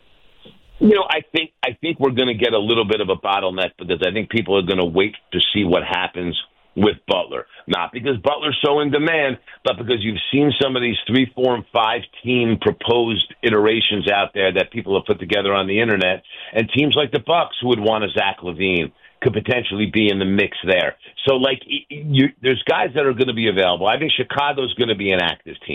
[SPEAKER 22] You know, I think I think we're going to get a little bit of a bottleneck, because I think people are going to wait to see what happens with Butler. Not because Butler's so in demand, but because you've seen some of these three, four, and five team proposed iterations out there that people have put together on the internet, and teams like the Bucks, who would want a Zach LaVine, could potentially be in the mix there. So, like, you, there's guys that are going to be available. I think Chicago's going to be an active team.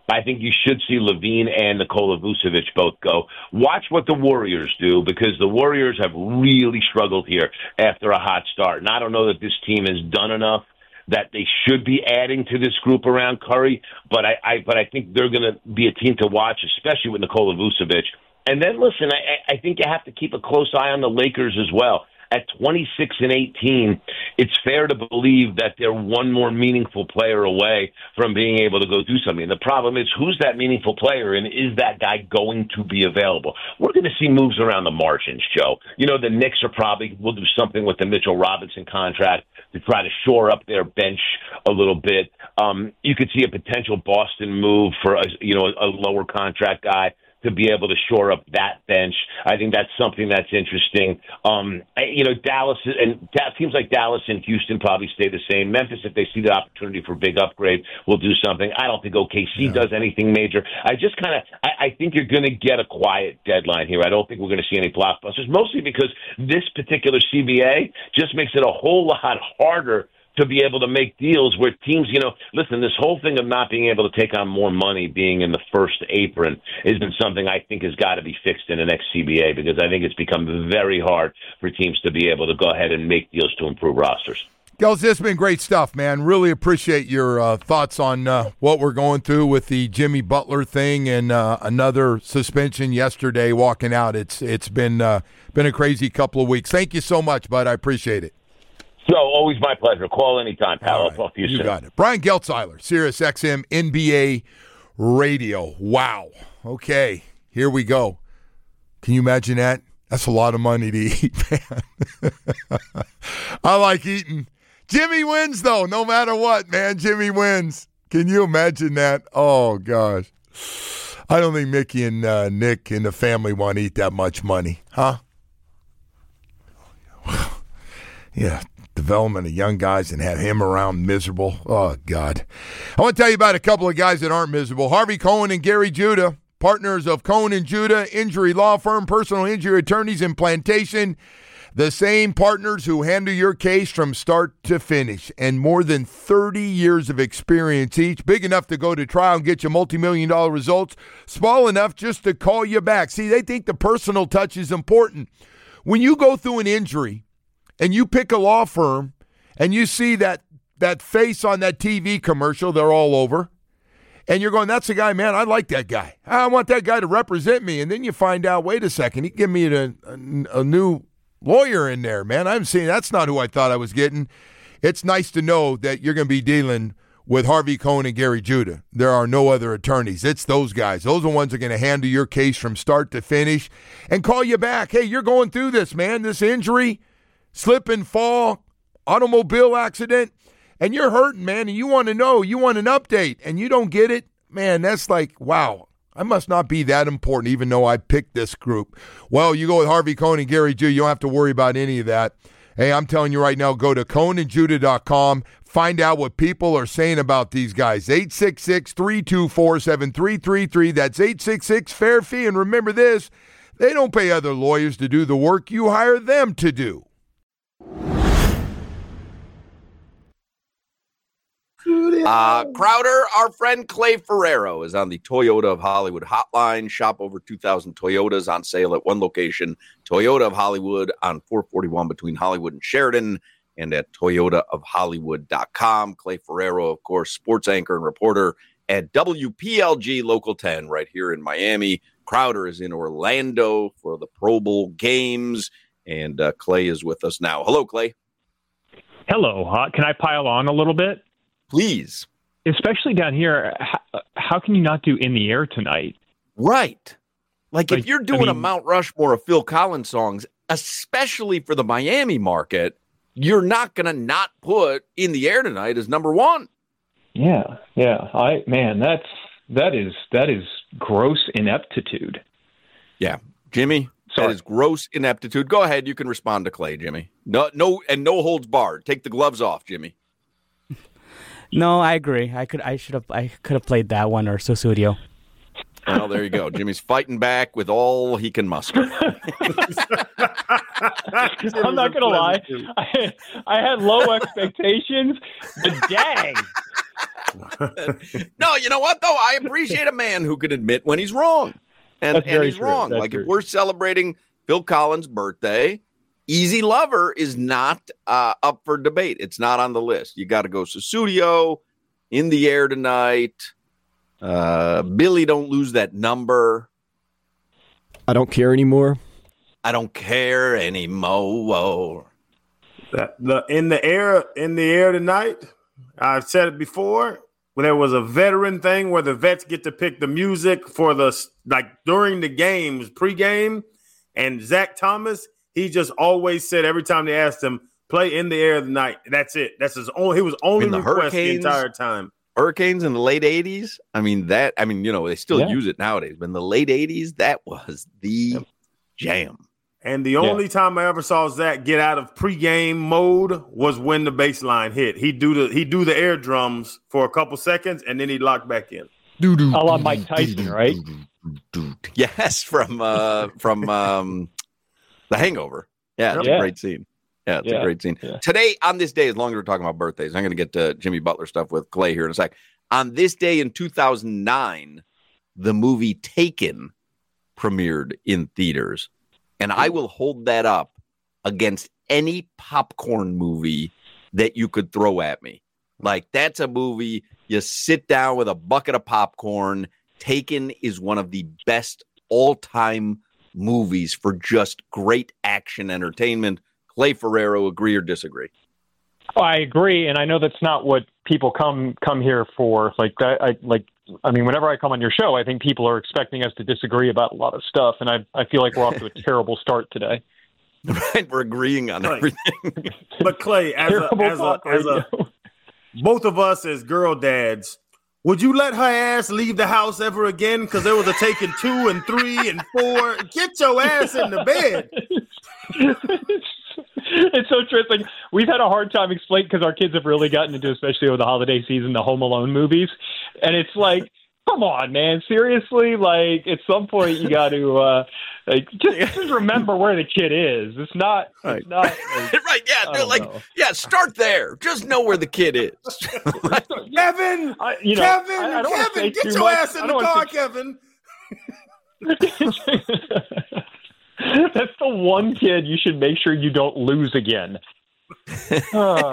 [SPEAKER 22] I think you should see Levine and Nikola Vucevic both go. Watch what the Warriors do, because the Warriors have really struggled here after a hot start. And I don't know that this team has done enough that they should be adding to this group around Curry, but I, I but I think they're going to be a team to watch, especially with Nikola Vucevic. And then, listen, I, I think you have to keep a close eye on the Lakers as well. At twenty-six and eighteen, it's fair to believe that they're one more meaningful player away from being able to go do something. And the problem is, who's that meaningful player, and is that guy going to be available? We're going to see moves around the margins, Joe. You know, the Knicks are probably will do something with the Mitchell Robinson contract to try to shore up their bench a little bit. Um, you could see a potential Boston move for a, you know, a lower contract guy to be able to shore up that bench. I think that's something that's interesting. Um, you know, Dallas and da- teams like Dallas and Houston probably stay the same. Memphis, if they see the opportunity for a big upgrade, will do something. I don't think O K C yeah. does anything major. I just kind of, I, I think you're going to get a quiet deadline here. I don't think we're going to see any blockbusters, mostly because this particular C B A just makes it a whole lot harder to be able to make deals where teams, you know, listen, this whole thing of not being able to take on more money, being in the first apron, has been something I think has got to be fixed in the next C B A, because I think it's become very hard for teams to be able to go ahead and make deals to improve rosters.
[SPEAKER 21] Gels, this has been great stuff, man. Really appreciate your uh, thoughts on uh, what we're going through with the Jimmy Butler thing and uh, another suspension yesterday walking out. It's It's been, uh, been a crazy couple of weeks. Thank you so much, bud. I appreciate it.
[SPEAKER 22] So, always my pleasure. Call anytime, pal.
[SPEAKER 21] Right.
[SPEAKER 22] I'll talk to you,
[SPEAKER 21] you
[SPEAKER 22] soon.
[SPEAKER 21] You got it. Brian Geltzeiler, Sirius X M N B A Radio. Wow. Okay, here we go. Can you imagine that? That's a lot of money to eat, man. I like eating. Jimmy wins, though, no matter what, man. Jimmy wins. Can you imagine that? Oh, gosh. I don't think Mickey and uh, Nick and the family want to eat that much money, huh? Yeah. Development of young guys and have him around miserable. Oh, God. I want to tell you about a couple of guys that aren't miserable. Harvey Cohen and Gary Judah, partners of Cohen and Judah, injury law firm, personal injury attorneys in Plantation. The same partners who handle your case from start to finish, and more than thirty years of experience each, big enough to go to trial and get you multi-million dollar results, small enough just to call you back. See, they think the personal touch is important. When you go through an injury, and you pick a law firm, and you see that that face on that T V commercial, they're all over, and you're going, that's the guy, man, I like that guy. I want that guy to represent me. And then you find out, wait a second, he gave me a, a, a new lawyer in there, man. I'm seeing that's not who I thought I was getting. It's nice to know that you're going to be dealing with Harvey Cohen and Gary Judah. There are no other attorneys. It's those guys. Those are the ones that are going to handle your case from start to finish and call you back. Hey, you're going through this, man, this injury, slip and fall, automobile accident, and you're hurting, man, and you want to know, you want an update, and you don't get it, man, that's like, wow, I must not be that important, even though I picked this group. Well, you go with Harvey Cohen and Gary Judah, you don't have to worry about any of that. Hey, I'm telling you right now, go to cohen and judah dot com, find out what people are saying about these guys. eight six six, three two four, seven three three three, that's eight six six, fair fee, and remember this, they don't pay other lawyers to do the work, you hire them to do.
[SPEAKER 13] Uh, Crowder, our friend Clay Ferrero is on the Toyota of Hollywood hotline. Shop over two thousand Toyotas on sale at one location, Toyota of Hollywood on four forty-one between Hollywood and Sheridan, and at toyota of hollywood dot com. Clay Ferrero, of course, sports anchor and reporter at W P L G Local ten right here in Miami. Crowder is in Orlando for the Pro Bowl games, and uh, Clay is with us now. Hello, Clay.
[SPEAKER 1] Hello. Uh, can I pile on a little bit?
[SPEAKER 13] Please.
[SPEAKER 1] Especially down here, how, how can you not do In the Air tonight?
[SPEAKER 13] Right. Like, like if you're doing I mean, a Mount Rushmore of Phil Collins songs, especially for the Miami market, you're not going to not put In the Air tonight as number one.
[SPEAKER 1] Yeah, yeah. I man, that's that is that is gross ineptitude.
[SPEAKER 13] Yeah, Jimmy, Sorry. That is gross ineptitude. Go ahead, you can respond to Clay, Jimmy. No, no, and no holds barred. Take the gloves off, Jimmy.
[SPEAKER 19] No, I agree. I could, I should have, I could have played that one or Susudio.
[SPEAKER 13] Well, there you go. Jimmy's fighting back with all he can muster.
[SPEAKER 1] I'm not gonna lie. I, I had low expectations, but dang,
[SPEAKER 13] No, you know what, though? I appreciate a man who can admit when he's wrong. And,
[SPEAKER 1] That's
[SPEAKER 13] and
[SPEAKER 1] very
[SPEAKER 13] he's
[SPEAKER 1] true.
[SPEAKER 13] wrong.
[SPEAKER 1] That's
[SPEAKER 13] like,
[SPEAKER 1] true.
[SPEAKER 13] if we're celebrating Phil Collins' birthday, Easy Lover is not uh, up for debate. It's not on the list. You got to go Sussudio, In the Air Tonight. Uh, Billy, Don't Lose That Number.
[SPEAKER 3] I Don't Care Anymore.
[SPEAKER 13] I Don't Care Anymore.
[SPEAKER 14] The, the in the air in the air tonight. I've said it before. When there was a veteran thing where the vets get to pick the music for the like during the games, pregame, and Zach Thomas, he just always said every time they asked him, play In the Air tonight. That's it. That's his only. He was only
[SPEAKER 13] In the
[SPEAKER 14] request the
[SPEAKER 13] Hurricanes?
[SPEAKER 14] entire time.
[SPEAKER 13] Hurricanes in the late eighties. I mean, that, I mean, you know, they still
[SPEAKER 14] Yeah.
[SPEAKER 13] use it nowadays, but in the late eighties, that was the jam.
[SPEAKER 14] And the only time I ever saw Zach get out of pregame mode was when the bass line hit. He'd do the he'd do the air drums for a couple seconds and then he'd lock back in.
[SPEAKER 1] A la Mike Tyson, right?
[SPEAKER 13] Yes, from uh from um The Hangover. Yeah, it's
[SPEAKER 1] Yeah.
[SPEAKER 13] a great scene. Yeah, it's
[SPEAKER 1] Yeah.
[SPEAKER 13] a great scene.
[SPEAKER 1] Yeah.
[SPEAKER 13] Today, on this day, as long as we're talking about birthdays, I'm going to get to Jimmy Butler stuff with Clay here in a sec. On this day in two thousand nine, the movie Taken premiered in theaters. And I will hold that up against any popcorn movie that you could throw at me. Like, that's a movie, you sit down with a bucket of popcorn. Taken is one of the best all-time movies for just great action entertainment. Clay Ferrero, agree or disagree?
[SPEAKER 1] Oh, I agree, and I know that's not what people come come here for. Like, I, I like, I mean, whenever I come on your show, I think people are expecting us to disagree about a lot of stuff, and I I feel like we're off to a terrible start today.
[SPEAKER 13] Right, we're agreeing on
[SPEAKER 14] Right.
[SPEAKER 13] everything.
[SPEAKER 14] But Clay, as a,
[SPEAKER 1] Terrible
[SPEAKER 14] as a,
[SPEAKER 1] talk
[SPEAKER 14] as a both of us as girl dads, would you let her ass leave the house ever again? Because there was a Taken two and three and four. Get your ass in the bed.
[SPEAKER 1] It's so interesting. We've had a hard time explaining because our kids have really gotten into, especially over the holiday season, the Home Alone movies. And it's like, come on, man, seriously? Like, at some point, you got to uh, like just, just remember where the kid is. It's not. It's not. Like,
[SPEAKER 13] right? Yeah,
[SPEAKER 1] I
[SPEAKER 13] no,
[SPEAKER 1] don't
[SPEAKER 13] like
[SPEAKER 1] know.
[SPEAKER 13] yeah. Start there. Just know where the kid is.
[SPEAKER 14] Kevin,
[SPEAKER 1] I, you know,
[SPEAKER 14] Kevin,
[SPEAKER 1] I- I don't wanna
[SPEAKER 14] Kevin,
[SPEAKER 1] say
[SPEAKER 14] get
[SPEAKER 1] too
[SPEAKER 14] your
[SPEAKER 1] much.
[SPEAKER 14] ass in
[SPEAKER 1] I
[SPEAKER 14] the
[SPEAKER 1] don't wanna
[SPEAKER 14] car,
[SPEAKER 1] say-
[SPEAKER 14] Kevin.
[SPEAKER 1] That's the one kid you should make sure you don't lose again. Uh,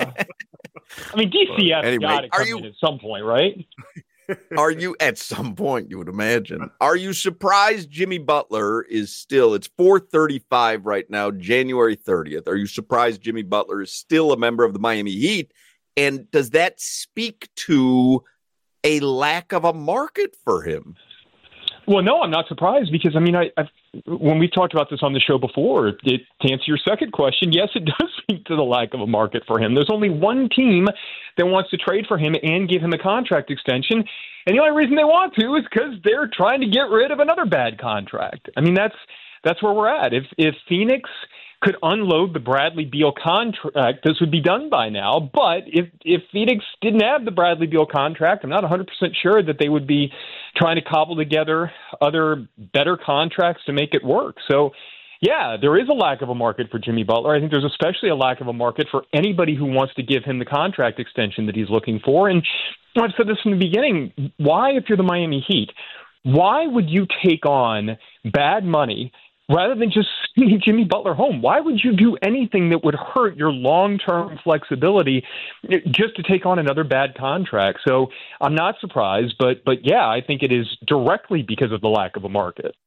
[SPEAKER 1] I mean, D C F
[SPEAKER 13] Anyway,
[SPEAKER 1] got to
[SPEAKER 13] are
[SPEAKER 1] come
[SPEAKER 13] you-
[SPEAKER 1] in at some point, right?
[SPEAKER 13] Are you at some point? You would imagine. Are you surprised Jimmy Butler is still? It's four thirty-five right now, January thirtieth. Are you surprised Jimmy Butler is still a member of the Miami Heat? And does that speak to a lack of a market for him?
[SPEAKER 1] Well, no, I'm not surprised because, I mean, I, I've, when we talked about this on the show before, it, to answer your second question, yes, it does speak to the lack of a market for him. There's only one team that wants to trade for him and give him a contract extension. And the only reason they want to is because they're trying to get rid of another bad contract. I mean, that's that's where we're at. If if Phoenix could unload the Bradley Beal contract, this would be done by now. But if, if Phoenix didn't have the Bradley Beal contract, I'm not one hundred percent sure that they would be trying to cobble together other better contracts to make it work. So, yeah, there is a lack of a market for Jimmy Butler. I think there's especially a lack of a market for anybody who wants to give him the contract extension that he's looking for. And I've said this from the beginning. Why, if you're the Miami Heat, why would you take on bad money rather than just sending Jimmy Butler home? Why would you do anything that would hurt your long-term flexibility just to take on another bad contract? So I'm not surprised, but but yeah, I think it is directly because of the lack of a market.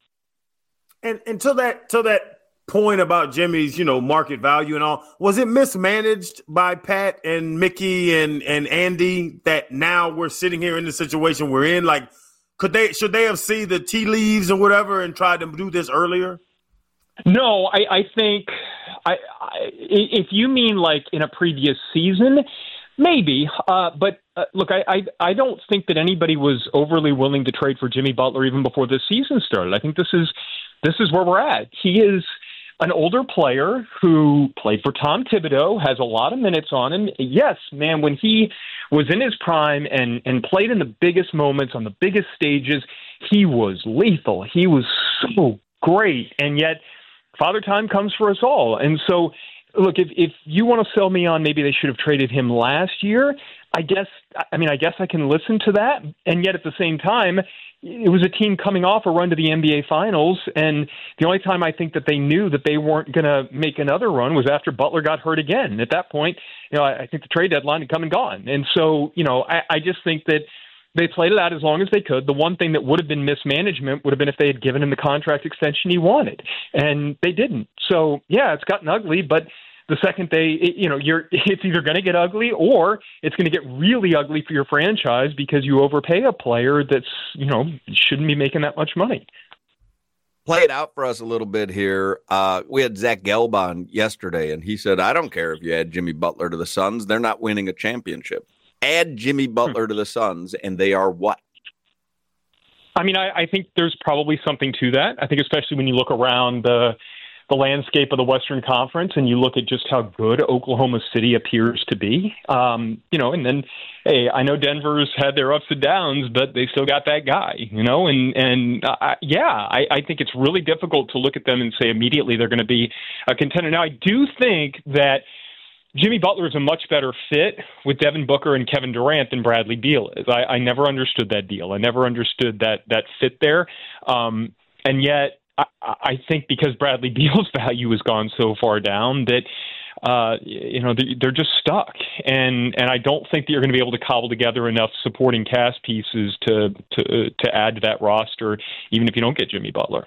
[SPEAKER 14] And and to that to that point about Jimmy's, you know, market value and all, was it mismanaged by Pat and Mickey and and Andy that now we're sitting here in the situation we're in? Like, could they should they have seen the tea leaves or whatever and tried to do this earlier?
[SPEAKER 1] No, I, I think I, I, if you mean like in a previous season, maybe. Uh, but uh, look, I, I I don't think that anybody was overly willing to trade for Jimmy Butler even before the season started. I think this is this is where we're at. He is an older player who played for Tom Thibodeau, has a lot of minutes on him. Yes, man, when he was in his prime and, and played in the biggest moments on the biggest stages, he was lethal. He was so great. And yet Father Time comes for us all. And so, look, if, if you want to sell me on maybe they should have traded him last year, I guess, I mean, I guess I can listen to that. And yet at the same time, it was a team coming off a run to the N B A Finals. And the only time I think that they knew that they weren't going to make another run was after Butler got hurt again. At that point, you know, I, I think the trade deadline had come and gone. And so, you know, I, I just think that they played it out as long as they could. The one thing that would have been mismanagement would have been if they had given him the contract extension he wanted. And they didn't. So, yeah, it's gotten ugly, but the second they, it, you know, you're, it's either going to get ugly or it's going to get really ugly for your franchise because you overpay a player that's, you know, shouldn't be making that much money.
[SPEAKER 13] Play it out for us a little bit here. Uh, we had Zach Gelb on yesterday, and he said, I don't care if you add Jimmy Butler to the Suns. They're not winning a championship. Add Jimmy Butler hmm. to the Suns, and they are what?
[SPEAKER 1] I mean, I, I think there's probably something to that. I think especially when you look around the the landscape of the Western Conference and you look at just how good Oklahoma City appears to be. Um, you know, and then, hey, I know Denver's had their ups and downs, but they still got that guy, you know, and, and uh, yeah, I, I think it's really difficult to look at them and say immediately they're going to be a contender. Now, I do think that Jimmy Butler is a much better fit with Devin Booker and Kevin Durant than Bradley Beal is. I, I never understood that deal. I never understood that, that fit there. Um, and yet, I, I think because Bradley Beal's value has gone so far down that, uh, you know, they're, they're just stuck. And and I don't think that you're going to be able to cobble together enough supporting cast pieces to, to, to add to that roster, even if you don't get Jimmy Butler.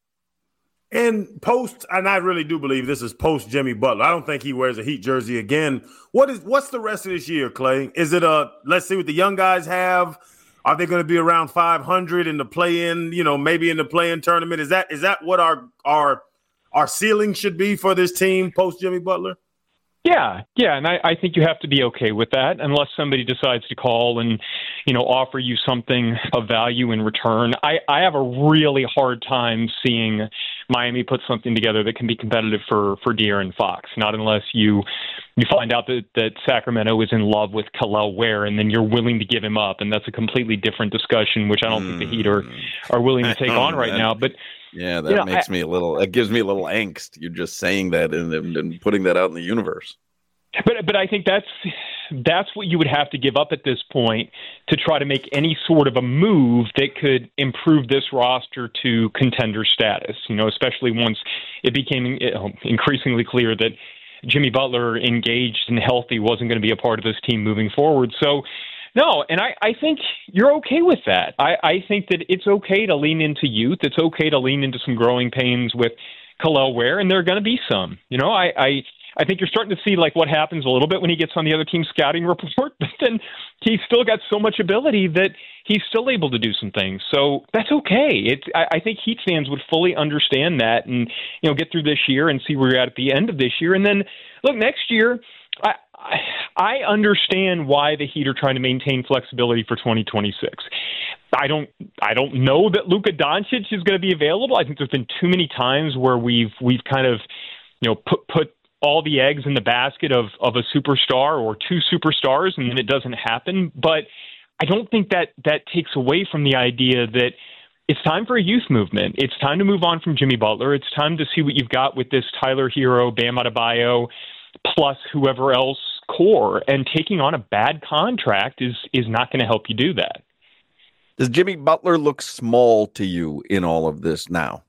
[SPEAKER 14] And post, and I really do believe this is post Jimmy Butler. I don't think he wears a Heat jersey again. What is what's the rest of this year, Clay? Is it a let's see what the young guys have? Are they going to be around five hundred in the play-in? You know, maybe in the play-in tournament. Is that is that what our our our ceiling should be for this team post Jimmy Butler?
[SPEAKER 1] Yeah, yeah, and I, I think you have to be okay with that unless somebody decides to call and, you know, offer you something of value in return. I, I have a really hard time seeing Miami put something together that can be competitive for, for De'Aaron Fox, not unless you you find out that, that Sacramento is in love with Kel'el Ware and then you're willing to give him up, and that's a completely different discussion, which I don't mm. think the Heat are, are willing to take on right now. But
[SPEAKER 13] yeah, that
[SPEAKER 1] you know,
[SPEAKER 13] makes
[SPEAKER 1] I,
[SPEAKER 13] me a little. It gives me a little angst. You're just saying that and, and putting that out in the universe.
[SPEAKER 1] But but I think that's that's what you would have to give up at this point to try to make any sort of a move that could improve this roster to contender status. You know, especially once it became increasingly clear that Jimmy Butler, engaged and healthy, wasn't going to be a part of this team moving forward. So. No, and I, I think you're okay with that. I, I think that it's okay to lean into youth. It's okay to lean into some growing pains with Kel'el Ware, and there are going to be some. You know, I, I I think you're starting to see like what happens a little bit when he gets on the other team's scouting report, but then he's still got so much ability that he's still able to do some things. So that's okay. It's I, I think Heat fans would fully understand that and, you know, get through this year and see where you're at at the end of this year. And then, look, next year, I, I understand why the Heat are trying to maintain flexibility for twenty twenty-six. I don't I don't know that Luka Doncic is going to be available. I think there's been too many times where we've we've kind of, you know, put put all the eggs in the basket of, of a superstar or two superstars, and then it doesn't happen. But I don't think that that takes away from the idea that it's time for a youth movement. It's time to move on from Jimmy Butler. It's time to see what you've got with this Tyler Hero, Bam Adebayo, plus whoever else core, and taking on a bad contract is is not going to help you do that.
[SPEAKER 13] Does Jimmy Butler look small to you in all of this now?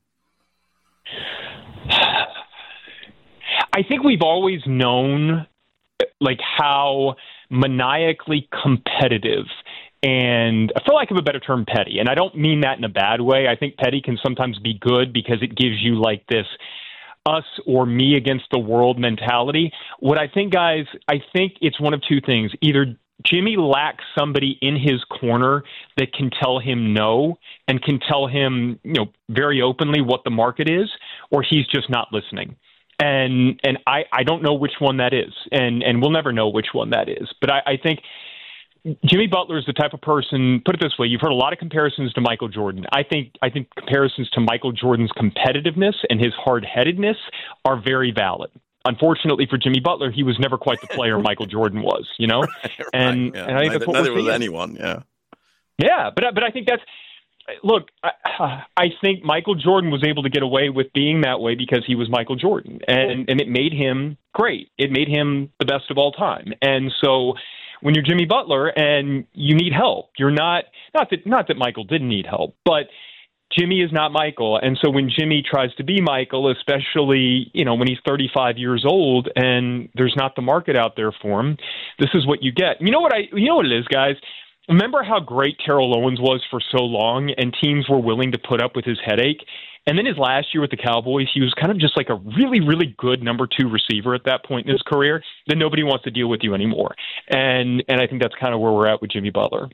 [SPEAKER 1] I think we've always known like how maniacally competitive and, for lack of a better term, petty. And I don't mean that in a bad way. I think petty can sometimes be good because it gives you like this us or me against the world mentality. What I think, guys, I think it's one of two things. Either Jimmy lacks somebody in his corner that can tell him no and can tell him, you know, very openly what the market is, or he's just not listening. And and I, I don't know which one that is, and, and we'll never know which one that is. But I, I think Jimmy Butler is the type of person, put it this way, you've heard a lot of comparisons to Michael Jordan. I think I think comparisons to Michael Jordan's competitiveness and his hard-headedness are very valid. Unfortunately for Jimmy Butler, he was never quite the player Michael Jordan was, you know?
[SPEAKER 13] right,
[SPEAKER 1] and,
[SPEAKER 13] yeah.
[SPEAKER 1] and I think
[SPEAKER 13] neither,
[SPEAKER 1] that's what
[SPEAKER 13] neither
[SPEAKER 1] we're
[SPEAKER 13] was
[SPEAKER 1] seeing.
[SPEAKER 13] anyone, yeah.
[SPEAKER 1] Yeah, but, but I think that's, look, I, I think Michael Jordan was able to get away with being that way because he was Michael Jordan, and, and it made him great. It made him the best of all time. And so when you're Jimmy Butler and you need help. You're not not that not that Michael didn't need help, but Jimmy is not Michael. And so when Jimmy tries to be Michael, especially, you know, when he's thirty-five years old and there's not the market out there for him, this is what you get. You know what I you know what it is, guys? Remember how great Terrell Owens was for so long and teams were willing to put up with his headache? And then his last year with the Cowboys, he was kind of just like a really, really good number two receiver at that point in his career. Then nobody wants to deal with you anymore. And and I think that's kind of where we're at with Jimmy Butler.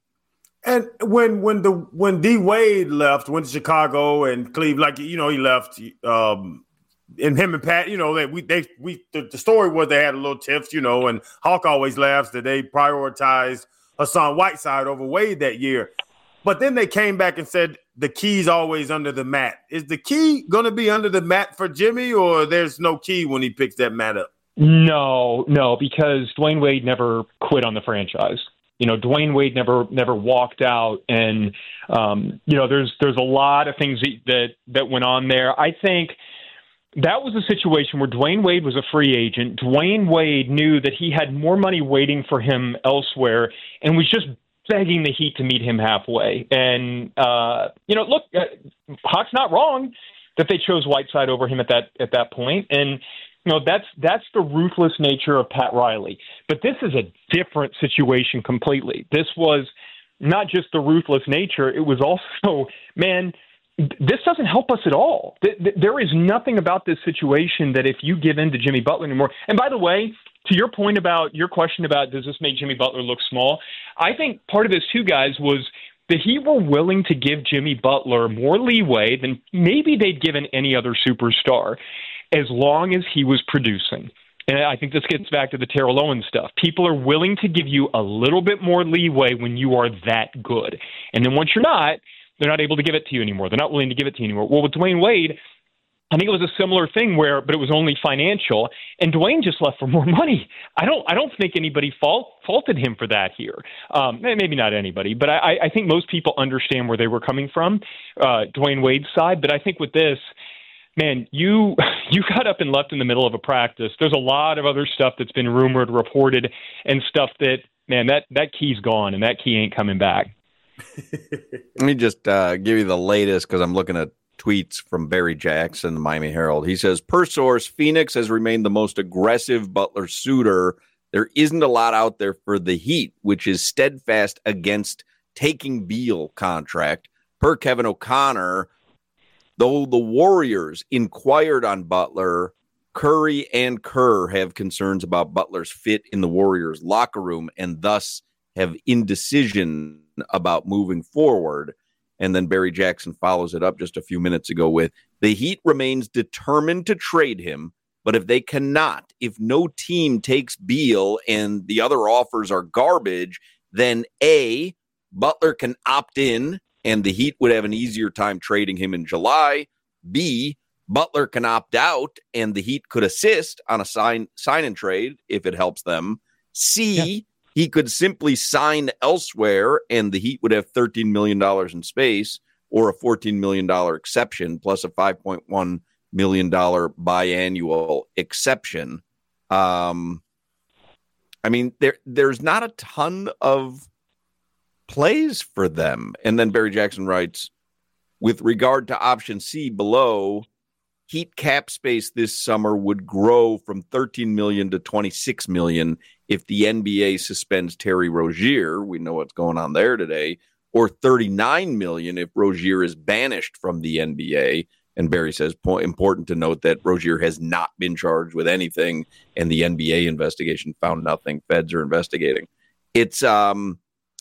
[SPEAKER 14] And when when the when D Wade left, went to Chicago and Cleveland, like you know, he left. Um, and him and Pat, you know, they we they we the, the story was they had a little tiffs, you know, and Hawk always laughs that they prioritized Hassan Whiteside over Wade that year. But then they came back and said the key's always under the mat. Is the key going to be under the mat for Jimmy, or there's no key when he picks that mat up?
[SPEAKER 1] No, no, because Dwayne Wade never quit on the franchise. You know, Dwayne Wade never never walked out, and um, you know, there's there's a lot of things that, that that went on there. I think that was a situation where Dwayne Wade was a free agent. Dwayne Wade knew that he had more money waiting for him elsewhere, and was just begging the Heat to meet him halfway. And uh, you know, look, uh, Hawk's not wrong that they chose Whiteside over him at that at that point, and. You know, that's that's the ruthless nature of Pat Riley. But this is a different situation completely. This was not just the ruthless nature. It was also, man, this doesn't help us at all. There is nothing about this situation that if you give in to Jimmy Butler anymore. And by the way, to your point about your question about does this make Jimmy Butler look small, I think part of this too, guys, was that he were willing to give Jimmy Butler more leeway than maybe they'd given any other superstar, as long as he was producing. And I think this gets back to the Terrell Owens stuff. People are willing to give you a little bit more leeway when you are that good. And then once you're not, they're not able to give it to you anymore. They're not willing to give it to you anymore. Well, with Dwayne Wade, I think it was a similar thing where, but it was only financial, and Dwayne just left for more money. I don't, I don't think anybody fault, faulted him for that here. Um, maybe not anybody, but I, I think most people understand where they were coming from, uh, Dwayne Wade's side. But I think with this, man, you you got up and left in the middle of a practice. There's a lot of other stuff that's been rumored, reported, and stuff that, man, that, that key's gone, and that key ain't coming back.
[SPEAKER 13] Let me just uh, give you the latest because I'm looking at tweets from Barry Jackson, the Miami Herald. He says, per source, Phoenix has remained the most aggressive Butler suitor. There isn't a lot out there for the Heat, which is steadfast against taking Beal contract. Per Kevin O'Connor, though the Warriors inquired on Butler, Curry and Kerr have concerns about Butler's fit in the Warriors' locker room and thus have indecision about moving forward. And then Barry Jackson follows it up just a few minutes ago with, the Heat remains determined to trade him, but if they cannot, if no team takes Beal and the other offers are garbage, then A, Butler can opt in and the Heat would have an easier time trading him in July. B, Butler can opt out and the Heat could assist on a sign sign and trade if it helps them. C, yeah. He could simply sign elsewhere and the Heat would have thirteen million dollars in space or a fourteen million dollars exception plus a five point one million dollars biannual exception. Um, I mean, there there's not a ton of plays for them. And then Barry Jackson writes, with regard to option C below, Heat cap space this summer would grow from thirteen million dollars to twenty-six million dollars if the N B A suspends Terry Rozier. We know what's going on there today. Or thirty-nine million dollars if Rozier is banished from the N B A. And Barry says, po- important to note that Rozier has not been charged with anything and the N B A investigation found nothing. Feds are investigating. It's um,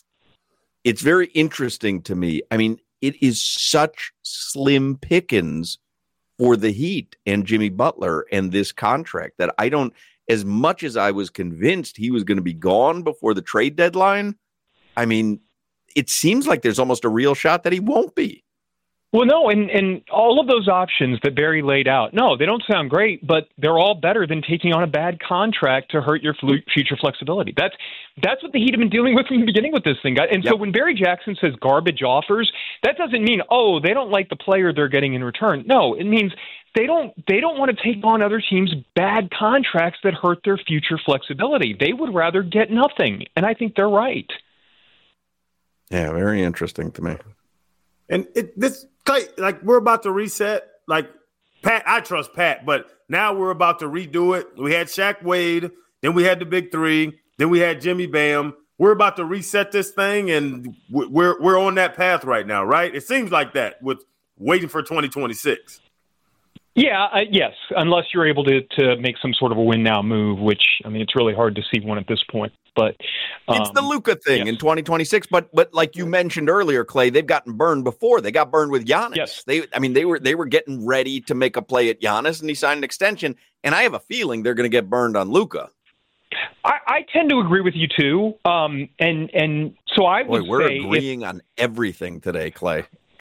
[SPEAKER 13] it's very interesting to me. I mean, it is such slim pickings for the Heat and Jimmy Butler and this contract that I don't, as much as I was convinced he was going to be gone before the trade deadline, I mean, it seems like there's almost a real shot that he won't be.
[SPEAKER 1] Well, no, and, and all of those options that Barry laid out, no, they don't sound great, but they're all better than taking on a bad contract to hurt your flu- future flexibility. That's that's what the Heat have been dealing with from the beginning with this thing. And yep. so when Barry Jackson says garbage offers, that doesn't mean, oh, they don't like the player they're getting in return. No, it means they don't they don't want to take on other teams' bad contracts that hurt their future flexibility. They would rather get nothing, and I think they're right.
[SPEAKER 13] Yeah, very interesting to me.
[SPEAKER 14] And it, this, like, we're about to reset. Like, Pat, I trust Pat, but now we're about to redo it. We had Shaq Wade, then we had the big three, then we had Jimmy Bam. We're about to reset this thing, and we're we're on that path right now, right? It seems like that with waiting for twenty twenty-six.
[SPEAKER 1] Yeah, uh, yes, unless you're able to, to make some sort of a win-now move, which, I mean, it's really hard to see one at this point. But um,
[SPEAKER 13] it's the Luka thing
[SPEAKER 1] yes.
[SPEAKER 13] in twenty twenty-six. But but like you mentioned earlier, Clay, they've gotten burned before. They got burned with Giannis.
[SPEAKER 1] Yes.
[SPEAKER 13] They, I mean, they were they were getting ready to make a play at Giannis, and he signed an extension. And I have a feeling they're going to get burned on Luka.
[SPEAKER 1] I, I tend to agree with you too. Um, and and so I would
[SPEAKER 13] Boy, we're
[SPEAKER 1] say
[SPEAKER 13] agreeing
[SPEAKER 1] if,
[SPEAKER 13] on everything today, Clay.